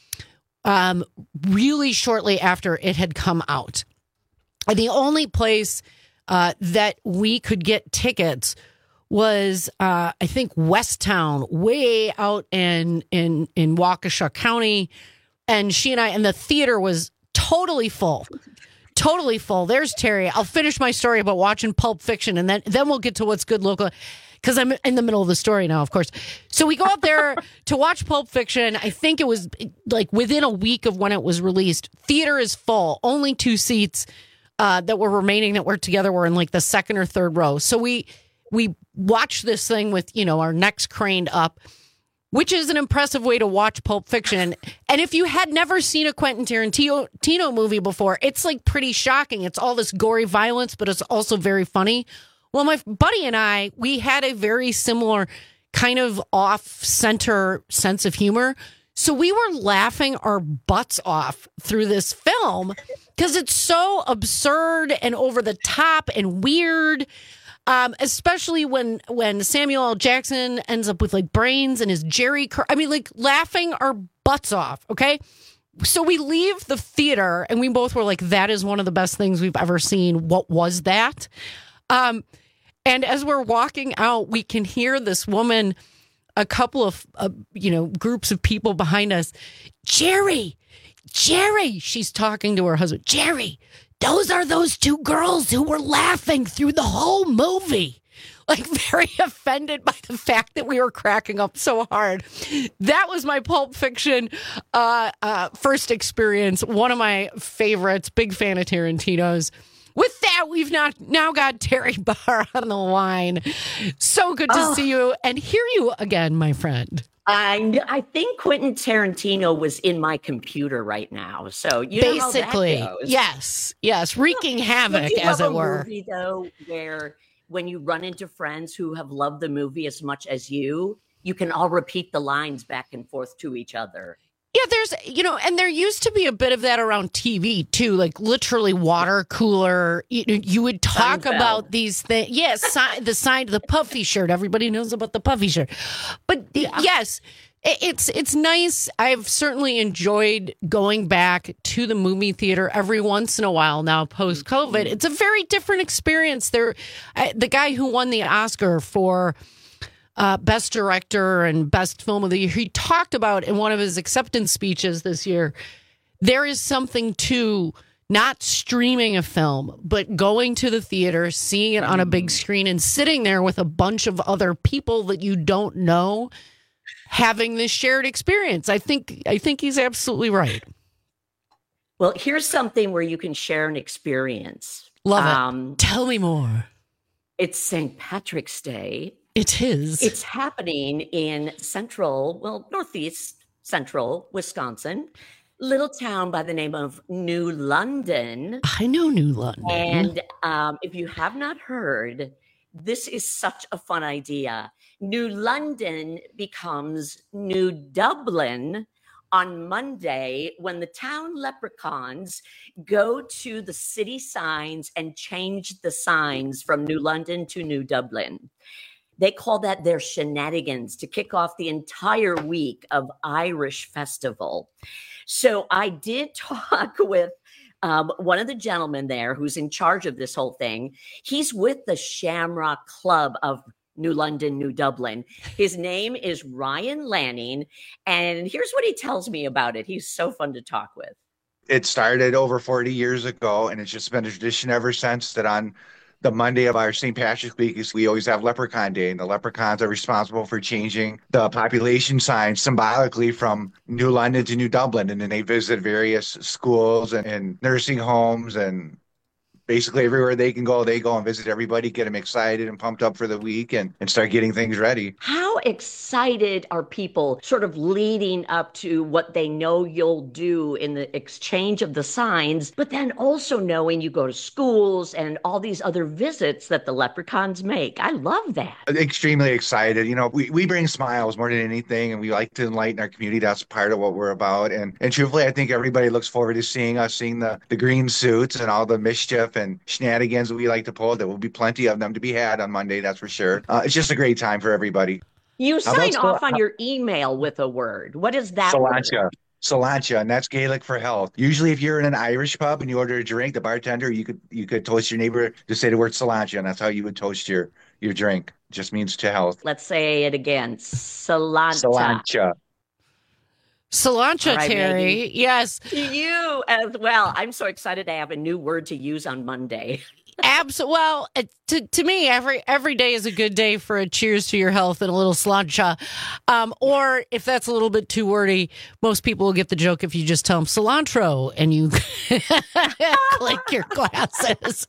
um, really shortly after it had come out. And the only place uh, that we could get tickets was, uh, I think, Westtown, way out in, in, in Waukesha County. And she and I, and the theater was totally full. Totally full. There's Terry. I'll finish my story about watching Pulp Fiction, and then then we'll get to what's good local, because I'm in the middle of the story now, of course. So we go out there to watch Pulp Fiction. I think it was like within a week of when it was released. Theater is full. Only two seats uh, that were remaining that were together were in like the second or third row. So we we watched this thing with, you know, our necks craned up, which is an impressive way to watch Pulp Fiction. And if you had never seen a Quentin Tarantino movie before, it's like pretty shocking. It's all this gory violence, but it's also very funny. Well, my buddy and I, we had a very similar kind of off-center sense of humor. So we were laughing our butts off through this film because it's so absurd and over the top and weird. Um, especially when when Samuel L. Jackson ends up with like brains and his Jerry Cur- I mean, like laughing our butts off. Okay. So we leave the theater and we both were like, that is one of the best things we've ever seen. What was that? Um, and as we're walking out, we can hear this woman, a couple of, uh, you know, groups of people behind us. Jerry, Jerry, she's talking to her husband. Jerry, those are those two girls who were laughing through the whole movie. Like very offended by the fact that we were cracking up so hard. That was my Pulp Fiction uh, uh, first experience. One of my favorites. Big fan of Tarantino's. With that, we've not now got Terry Barr on the line. So good to oh. see you and hear you again, my friend. I I think Quentin Tarantino was in my computer right now, so you basically, know how that goes. yes, yes, wreaking well, havoc, as it were. Movie, though, where when you run into friends who have loved the movie as much as you, you can all repeat the lines back and forth to each other. Yeah, there's, you know, and there used to be a bit of that around T V too, like literally water cooler. You, you would talk Seinfeld. About these things. Yes, si- the sign, the puffy shirt. Everybody knows about the puffy shirt. But yeah. yes, it's it's nice. I've certainly enjoyed going back to the movie theater every once in a while now, post COVID. It's a very different experience. There, uh, the guy who won the Oscar for uh, Best Director and Best Film of the Year. He talked about in one of his acceptance speeches this year, there is something to not streaming a film, but going to the theater, seeing it on a big screen, and sitting there with a bunch of other people that you don't know, having this shared experience. I think I think he's absolutely right. Well, here's something where you can share an experience. Love um, it. Tell me more. It's Saint Patrick's Day. It is. It's happening in central, well, northeast central Wisconsin. Little town by the name of New London. I know New London. And um, if you have not heard, this is such a fun idea. New London becomes New Dublin on Monday when the town leprechauns go to the city signs and change the signs from New London to New Dublin. They call that their shenanigans to kick off the entire week of Irish Festival. So I did talk with um, one of the gentlemen there who's in charge of this whole thing. He's with the Shamrock Club of New London, New Dublin. His name is Ryan Lanning. And here's what he tells me about it. He's so fun to talk with. It started over forty years ago, and it's just been a tradition ever since that on the Monday of our Saint Patrick's Week is we always have Leprechaun Day, and the leprechauns are responsible for changing the population sign symbolically from New London to New Dublin. And then they visit various schools and, and nursing homes, and basically everywhere they can go, they go and visit everybody, get them excited and pumped up for the week, and, and start getting things ready. How excited are people sort of leading up to what they know you'll do in the exchange of the signs, but then also knowing you go to schools and all these other visits that the leprechauns make? I love that. Extremely excited. You know, we, we bring smiles more than anything, and we like to enlighten our community. That's part of what we're about. And and truthfully, I think everybody looks forward to seeing us, seeing the, the green suits and all the mischief and shenanigans we like to pull. There will be plenty of them to be had on Monday, that's for sure. Uh, it's just a great time for everybody. You How sign about off Sol- on your email with a word. What is that Solancha. word? Solancha, and that's Gaelic for health. Usually if you're in an Irish pub and you order a drink, the bartender, you could you could toast your neighbor to say the word Solancha, and that's how you would toast your, your drink. It just means to health. Let's say it again. Solancha. Solancha. Solancha, Right, Terry. Maggie. Yes. You as well. I'm so excited to have a new word to use on Monday. Absolutely. Well, uh, to to me, every every day is a good day for a cheers to your health and a little slancha. Um, or if that's a little bit too wordy, most people will get the joke if you just tell them cilantro and you click your glasses.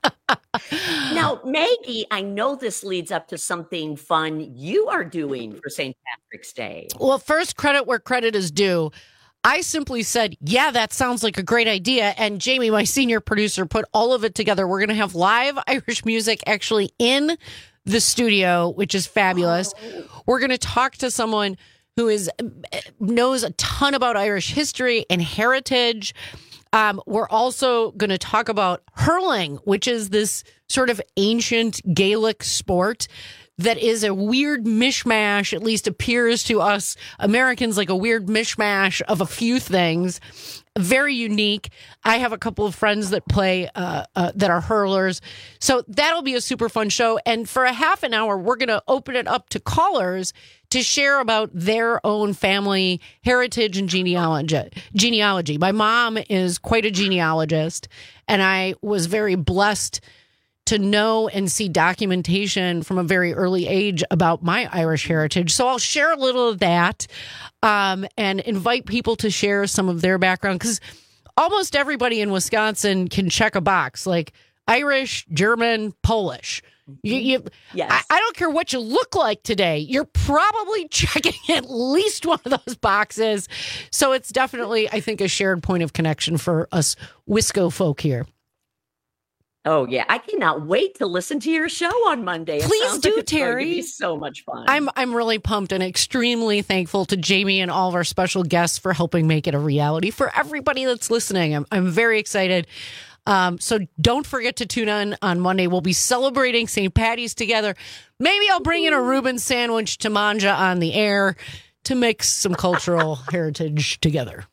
Now, Maggie, I know this leads up to something fun you are doing for Saint Patrick's Day. Well, first, credit where credit is due. I simply said, yeah, that sounds like a great idea. And Jamie, my senior producer, put all of it together. We're going to have live Irish music actually in the studio, which is fabulous. Oh. We're going to talk to someone who is knows a ton about Irish history and heritage. Um, we're also going to talk about hurling, which is this sort of ancient Gaelic sport that is a weird mishmash, at least appears to us Americans like a weird mishmash of a few things. Very unique. I have a couple of friends that play, uh, uh, that are hurlers. So that'll be a super fun show. And for a half an hour, we're going to open it up to callers to share about their own family heritage and genealogy. Genealogy. My mom is quite a genealogist, and I was very blessed to know and see documentation from a very early age about my Irish heritage. So I'll share a little of that um, and invite people to share some of their background, because almost everybody in Wisconsin can check a box like Irish, German, Polish. You, you, yes. I, I don't care what you look like today. You're probably checking at least one of those boxes. So it's definitely, I think, a shared point of connection for us Wisco folk here. Oh, yeah. I cannot wait to listen to your show on Monday. It Please sounds do, like it's going to Terry. be so much fun. I'm I'm really pumped and extremely thankful to Jamie and all of our special guests for helping make it a reality for everybody that's listening. I'm I'm very excited. Um, so don't forget to tune in on Monday. We'll be celebrating Saint Patty's together. Maybe I'll bring in a Reuben sandwich to Manja on the air to mix some cultural heritage together.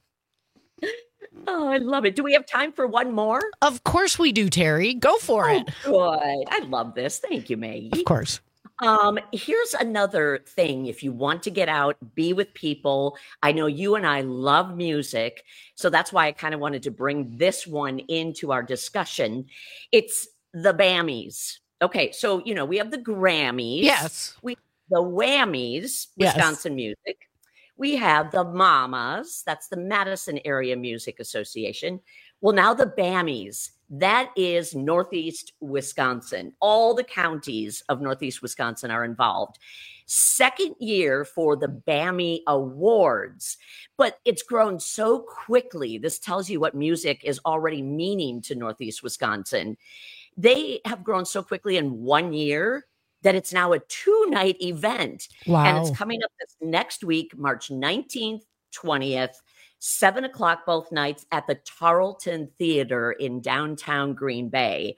Oh, I love it. Do we have time for one more? Of course we do, Terry. Go for oh, it. Good. I love this. Thank you, Maggie. Of course. Um, here's another thing. If you want to get out, be with people. I know you and I love music, so that's why I kind of wanted to bring this one into our discussion. It's the Bammies. Okay, so, you know, we have the Grammys. Yes. We the Whammies, Wisconsin Yes. music. We have the Mamas. That's the Madison Area Music Association. Well, now the Bammies. That is Northeast Wisconsin. All the counties of Northeast Wisconsin are involved. Second year for the Bammy Awards, but it's grown so quickly. This tells you what music is already meaning to Northeast Wisconsin. They have grown so quickly in one year that it's now a two-night event. Wow. And it's coming up this next week, March nineteenth, twentieth, seven o'clock both nights at the Tarleton Theater in downtown Green Bay.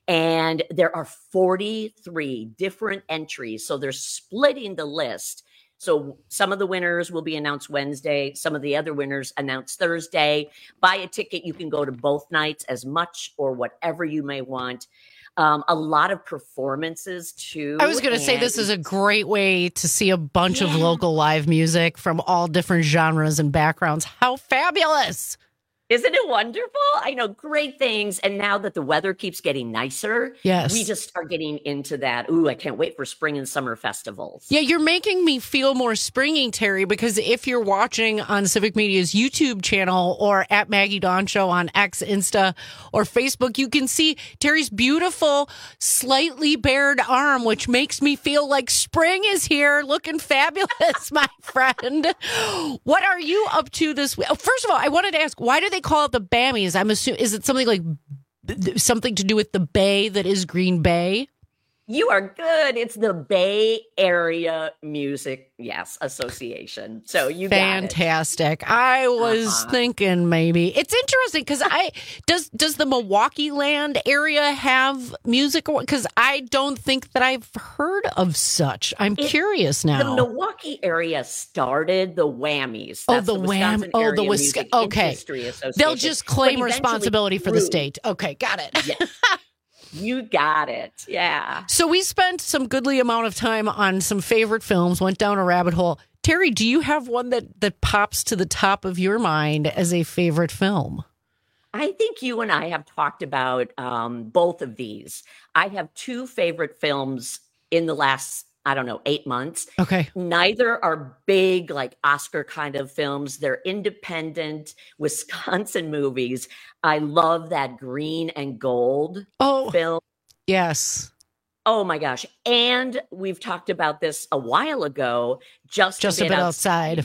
And there are forty-three different entries. So they're splitting the list. So some of the winners will be announced Wednesday. Some of the other winners announced Thursday. Buy a ticket. You can go to both nights as much or whatever you may want. Um, a lot of performances too. I was going to say this is a great way to see a bunch Yeah. of local live music from all different genres and backgrounds. How fabulous! Isn't it wonderful? I know, great things. And now that the weather keeps getting nicer, Yes. we just are getting into that. Ooh, I can't wait for spring and summer festivals. Yeah, you're making me feel more springy, Terry, because if you're watching on Civic Media's YouTube channel or at Maggie Dawn Show on X, Insta, or Facebook, you can see Terry's beautiful, slightly bared arm, which makes me feel like spring is here, looking fabulous, my friend. What are you up to this week? Oh, first of all, I wanted to ask, why do they call it the Bammies? I'm assuming, is it something like something to do with the bay that is Green Bay? You are good. It's the Bay Area Music, yes, Association. So you got it. Fantastic. I was Uh-huh. thinking maybe it's interesting because I does does the Milwaukee land area have music? Because I don't think that I've heard of such. I'm It- curious now. The Milwaukee area started the Whammies. Oh, That's the Wham! Wisconsin Oh, the Area Wisconsin. Music Okay, Industry Association. they'll just But claim eventually responsibility for the grew. state. Okay, got it. Yes. You got it. Yeah. So we spent some goodly amount of time on some favorite films, went down a rabbit hole. Terry, do you have one that, that pops to the top of your mind as a favorite film? I think you and I have talked about um, both of these. I have two favorite films in the last, I don't know, eight months. Okay. Neither are big, like Oscar kind of films. They're independent Wisconsin movies. I love that Green and Gold oh, film. Yes. Oh my gosh. And we've talked about this a while ago. Just, Just a bit outside.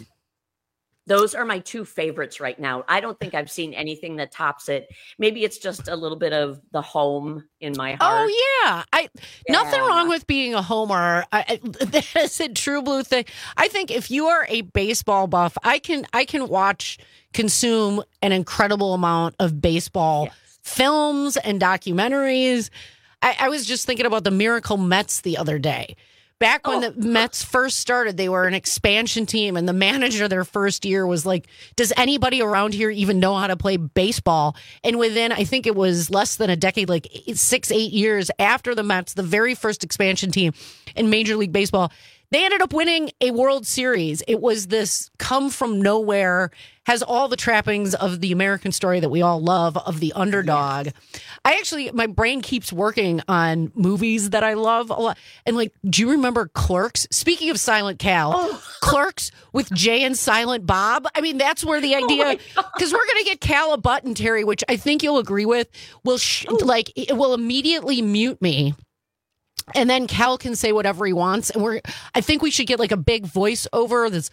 Those are my two favorites right now. I don't think I've seen anything that tops it. Maybe it's just a little bit of the home in my heart. Oh yeah, I nothing Yeah. wrong with being a homer. I, I, that is a true blue thing. I think if you are a baseball buff, I can I can watch consume an incredible amount of baseball Yes. films and documentaries. I, I was just thinking about the Miracle Mets the other day. Back when Oh. the Mets first started, they were an expansion team, and the manager their first year was like, does anybody around here even know how to play baseball? And within, I think it was less than a decade, like eight, six, eight years after the Mets, the very first expansion team in Major League Baseball, they ended up winning a World Series. It was this come from nowhere, has all the trappings of the American story that we all love, of the underdog. I actually, my brain keeps working on movies that I love a lot. And like, do you remember Clerks? Speaking of Silent Cal, Oh. Clerks with Jay and Silent Bob. I mean, that's where the idea, because we're going to get Cal a button, Terry, which I think you'll agree with, will sh- like, it will immediately mute me. And then Cal can say whatever he wants. And we're, I think we should get like a big voiceover that's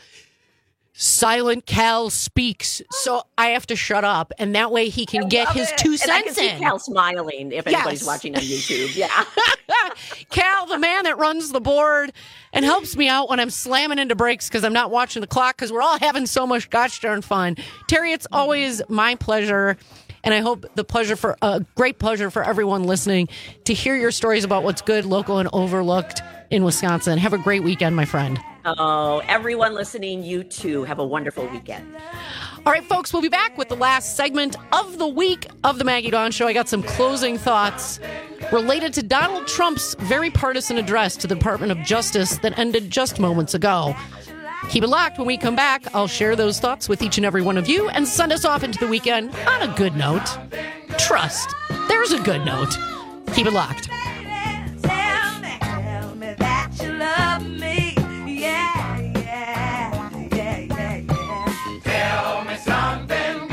Silent Cal speaks. So I have to shut up. And that way he can get his it. two And I can cents see in. Cal smiling if Yes. anybody's watching on YouTube. Yeah. Cal, the man that runs the board and helps me out when I'm slamming into breaks because I'm not watching the clock because we're all having so much gosh darn fun. Terry, it's always my pleasure. And I hope the pleasure for a uh, great pleasure for everyone listening to hear your stories about what's good, local, and overlooked in Wisconsin. Have a great weekend, my friend. Oh, everyone listening, you too. Have a wonderful weekend. All right, folks, we'll be back with the last segment of the week of the Maggie Dawn Show. I got some closing thoughts related to Donald Trump's very partisan address to the Department of Justice that ended just moments ago. Keep it locked. When we come back, I'll share those thoughts with each and every one of you and send us off into the weekend on a good note. Trust, there's a good note. Keep it locked. Tell me, tell me that you love me. Yeah, yeah, yeah, yeah, yeah. Tell me something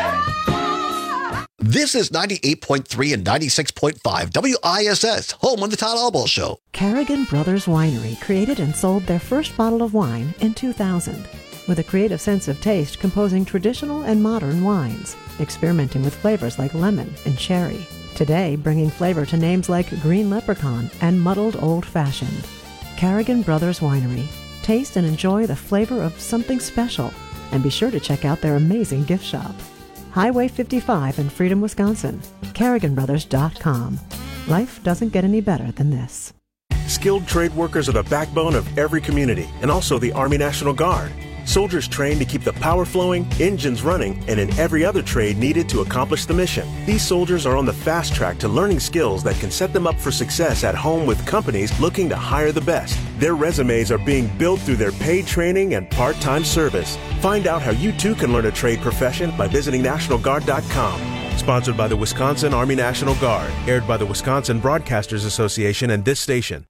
good. This is ninety-eight point three and ninety-six point five W I S S, home of the Todd Albaugh Show. Carrigan Brothers Winery created and sold their first bottle of wine in two thousand. With a creative sense of taste, composing traditional and modern wines, experimenting with flavors like lemon and cherry. Today, bringing flavor to names like Green Leprechaun and Muddled Old Fashioned. Carrigan Brothers Winery. Taste and enjoy the flavor of something special. And be sure to check out their amazing gift shop. Highway fifty-five in Freedom, Wisconsin. Carrigan Brothers dot com. Life doesn't get any better than this. Skilled trade workers are the backbone of every community, and also the Army National Guard. Soldiers trained to keep the power flowing, engines running, and in every other trade needed to accomplish the mission. These soldiers are on the fast track to learning skills that can set them up for success at home with companies looking to hire the best. Their resumes are being built through their paid training and part-time service. Find out how you too can learn a trade profession by visiting National Guard dot com. Sponsored by the Wisconsin Army National Guard. Aired by the Wisconsin Broadcasters Association and this station.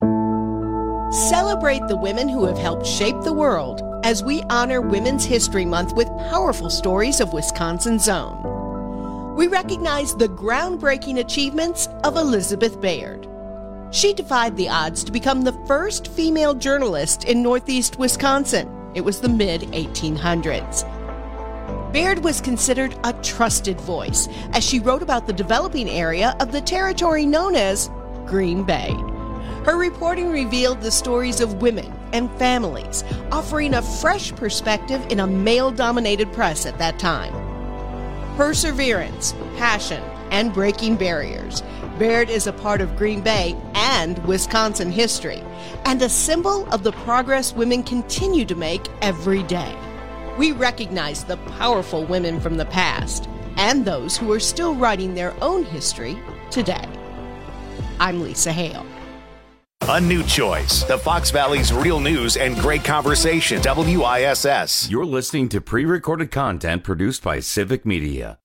Celebrate the women who have helped shape the world as we honor Women's History Month with powerful stories of Wisconsin's own. We recognize the groundbreaking achievements of Elizabeth Baird. She defied the odds to become the first female journalist in Northeast Wisconsin. It was the mid eighteen hundreds. Baird was considered a trusted voice as she wrote about the developing area of the territory known as Green Bay. Her reporting revealed the stories of women and families, offering a fresh perspective in a male-dominated press at that time. Perseverance, passion, and breaking barriers. Baird is a part of Green Bay and Wisconsin history, and a symbol of the progress women continue to make every day. We recognize the powerful women from the past and those who are still writing their own history today. I'm Lisa Hale. A new choice. The Fox Valley's real news and great conversation. W I S S. You're listening to pre-recorded content produced by Civic Media.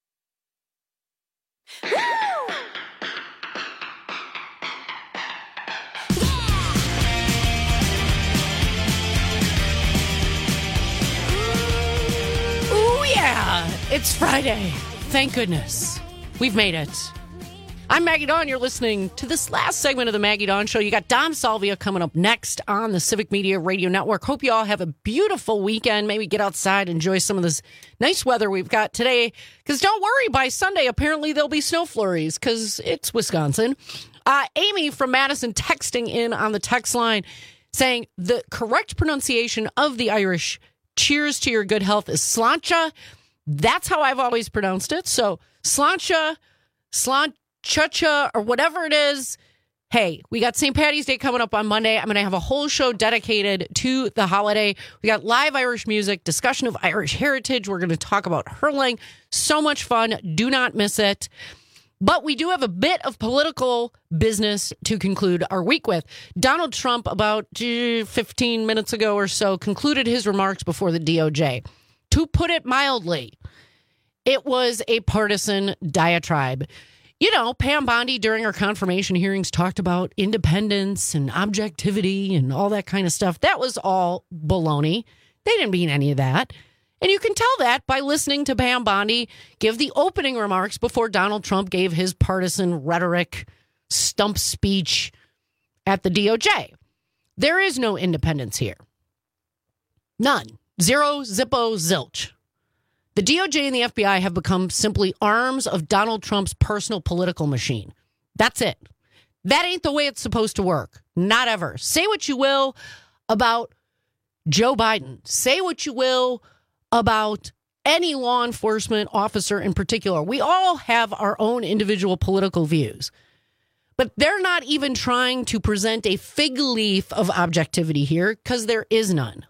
Ooh, yeah. It's Friday. Thank goodness. We've made it. I'm Maggie Dawn. You're listening to this last segment of the Maggie Dawn Show. You got Dom Salvia coming up next on the Civic Media Radio Network. Hope you all have a beautiful weekend. Maybe get outside, enjoy some of this nice weather we've got today. Because don't worry, by Sunday, apparently there'll be snow flurries because it's Wisconsin. Uh, Amy from Madison texting in on the text line saying the correct pronunciation of the Irish cheers to your good health is sláinte. That's how I've always pronounced it. So sláinte, sláinte. Cha-cha or whatever it is. Hey, we got Saint Patty's Day coming up on Monday. I'm going to have a whole show dedicated to the holiday. We got live Irish music, discussion of Irish heritage. We're going to talk about hurling. So much fun. Do not miss it. But we do have a bit of political business to conclude our week with. Donald Trump, about fifteen minutes ago or so, concluded his remarks before the D O J. To put it mildly, it was a partisan diatribe. You know, Pam Bondi during our confirmation hearings talked about independence and objectivity and all that kind of stuff. That was all baloney. They didn't mean any of that. And you can tell that by listening to Pam Bondi give the opening remarks before Donald Trump gave his partisan rhetoric stump speech at the D O J. There is no independence here. None. Zero, zippo, zilch. The D O J and the F B I have become simply arms of Donald Trump's personal political machine. That's it. That ain't the way it's supposed to work. Not ever. Say what you will about Joe Biden. Say what you will about any law enforcement officer in particular. We all have our own individual political views. But they're not even trying to present a fig leaf of objectivity here because there is none.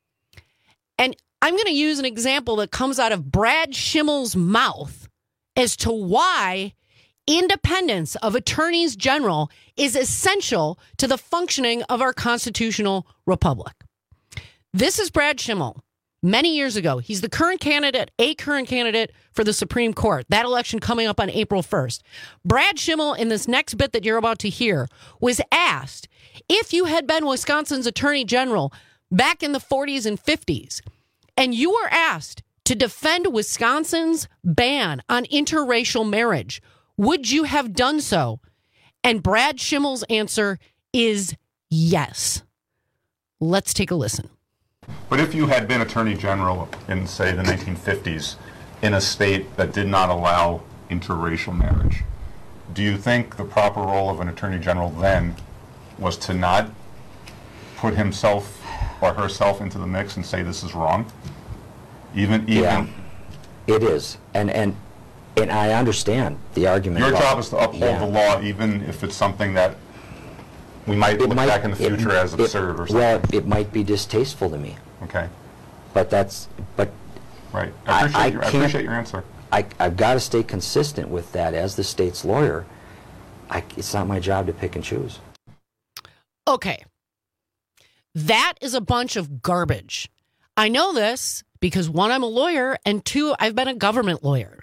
And I'm going to use an example that comes out of Brad Schimmel's mouth as to why independence of attorneys general is essential to the functioning of our constitutional republic. This is Brad Schimmel. Many years ago, he's the current candidate, a current candidate for the Supreme Court. That election coming up on April first. Brad Schimmel, in this next bit that you're about to hear, was asked if you had been Wisconsin's attorney general back in the forties and fifties, and you were asked to defend Wisconsin's ban on interracial marriage, would you have done so? And Brad Schimmel's answer is yes. Let's take a listen. But if you had been Attorney General in, say, the nineteen fifties in a state that did not allow interracial marriage, do you think the proper role of an Attorney General then was to not put himself or herself into the mix and say this is wrong? Even, even yeah, it is. And, and, and I understand the argument. Your about, job is to uphold yeah. the law, even if it's something that we might it look might, back in the future it, as absurd it, or something. Well, it might be distasteful to me. Okay. But that's, but right. I appreciate, I, I your, I appreciate your answer. I, I've got to stay consistent with that as the state's lawyer. I, it's not my job to pick and choose. Okay. That is a bunch of garbage. I know this because, one, I'm a lawyer, and two, I've been a government lawyer.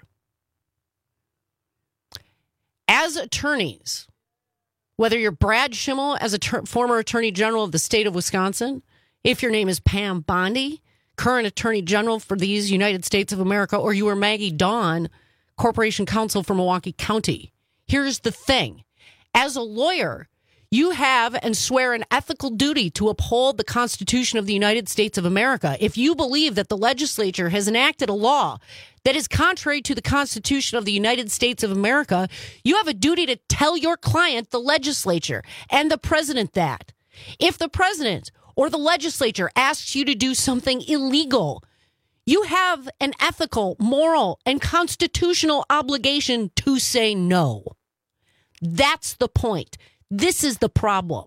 As attorneys, whether you're Brad Schimmel as a ter- former Attorney General of the state of Wisconsin, if your name is Pam Bondi, current Attorney General for these United States of America, or you are Maggie Dawn, Corporation Counsel for Milwaukee County, here's the thing. As a lawyer, you have and swear an ethical duty to uphold the Constitution of the United States of America. If you believe that the legislature has enacted a law that is contrary to the Constitution of the United States of America, you have a duty to tell your client, the legislature, and the president that. If the president or the legislature asks you to do something illegal, you have an ethical, moral, and constitutional obligation to say no. That's the point. This is the problem.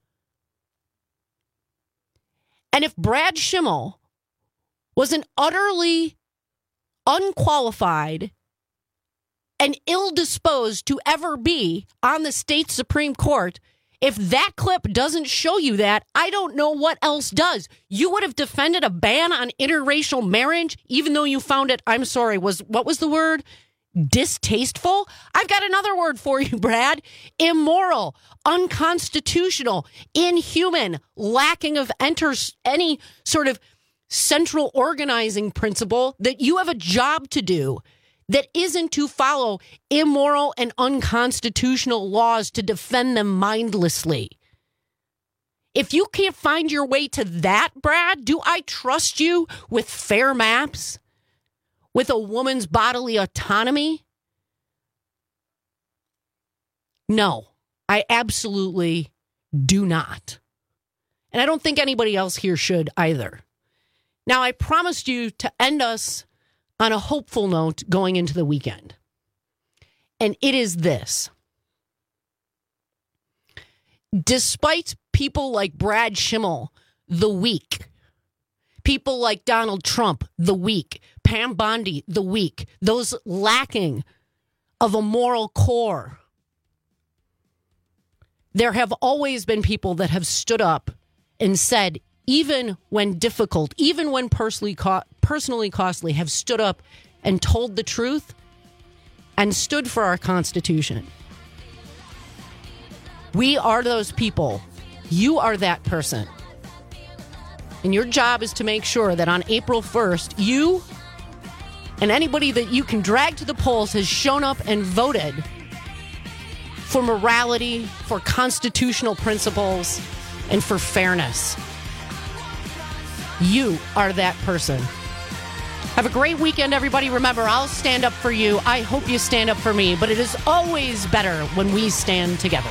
And if Brad Schimmel was an utterly unqualified and ill-disposed to ever be on the state Supreme Court, if that clip doesn't show you that, I don't know what else does. You would have defended a ban on interracial marriage, even though you found it, I'm sorry, was what was the word? Distasteful? I've got another word for you, Brad. Immoral, unconstitutional, inhuman, lacking of enter- any sort of central organizing principle that you have a job to do that isn't to follow immoral and unconstitutional laws to defend them mindlessly. If you can't find your way to that, Brad, do I trust you with fair maps? With a woman's bodily autonomy? No, I absolutely do not. And I don't think anybody else here should either. Now, I promised you to end us on a hopeful note going into the weekend. And it is this. Despite people like Brad Schimmel, the weak, people like Donald Trump, the weak, Pam Bondi, the weak, those lacking of a moral core, there have always been people that have stood up and said, even when difficult, even when personally co- personally costly, have stood up and told the truth and stood for our Constitution. We are those people. You are that person. And your job is to make sure that on April first, you and anybody that you can drag to the polls has shown up and voted for morality, for constitutional principles, and for fairness. You are that person. Have a great weekend, everybody. Remember, I'll stand up for you. I hope you stand up for me, but it is always better when we stand together.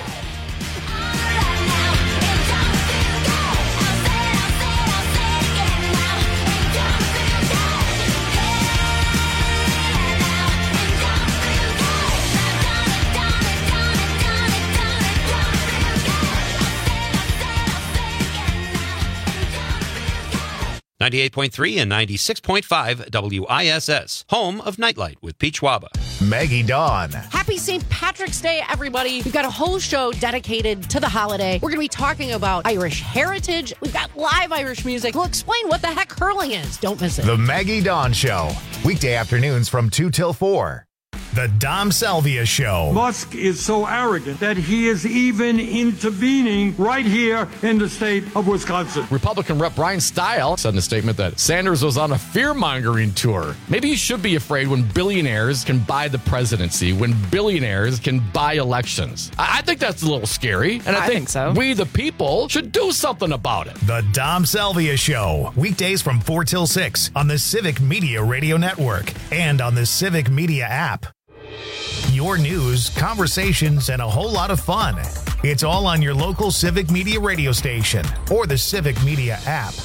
ninety-eight point three and ninety-six point five W I S S, home of Nightlight with Peach Waba. Maggie Dawn. Happy Saint Patrick's Day, everybody. We've got a whole show dedicated to the holiday. We're going to be talking about Irish heritage. We've got live Irish music. We'll explain what the heck hurling is. Don't miss it. The Maggie Dawn Show. Weekday afternoons from two till four. The Dom Salvia Show. Musk is so arrogant that he is even intervening right here in the state of Wisconsin. Republican Rep Brian Stile said in a statement that Sanders was on a fear-mongering tour. Maybe you should be afraid when billionaires can buy the presidency, when billionaires can buy elections. I, I think that's a little scary, and I, I think, think so. we, the people, should do something about it. The Dom Salvia Show. Weekdays from four till six on the Civic Media Radio Network and on the Civic Media app. Your news, conversations, and a whole lot of fun. It's all on your local Civic Media radio station or the Civic Media app.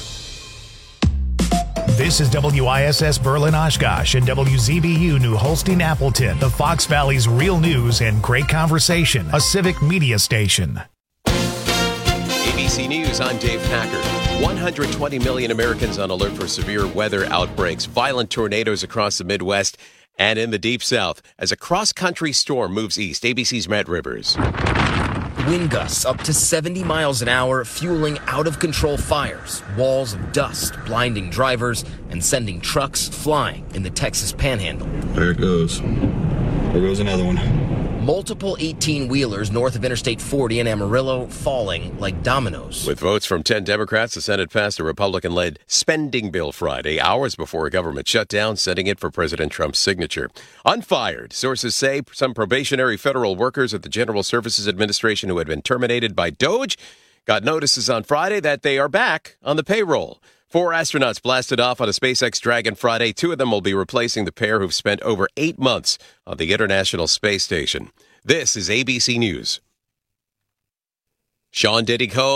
This is W I S S Berlin Oshkosh and W Z B U New Holstein Appleton, the Fox Valley's real news and great conversation, a Civic Media station. A B C News, I'm Dave Packard. one hundred twenty million Americans on alert for severe weather outbreaks, violent tornadoes across the Midwest and in the Deep South as a cross-country storm moves east. A B C's Matt Rivers. Wind gusts up to seventy miles an hour, fueling out-of-control fires, walls of dust blinding drivers and sending trucks flying in the Texas Panhandle. There it goes. There goes another one. Multiple eighteen-wheelers north of Interstate forty in Amarillo falling like dominoes. With votes from ten Democrats, the Senate passed a Republican-led spending bill Friday, hours before a government shutdown, sending it for President Trump's signature. Unfired, sources say some probationary federal workers at the General Services Administration who had been terminated by DOGE got notices on Friday that they are back on the payroll. Four astronauts blasted off on a SpaceX Dragon Friday. Two of them will be replacing the pair who've spent over eight months on the International Space Station. This is A B C News. Sean Diddy Combs.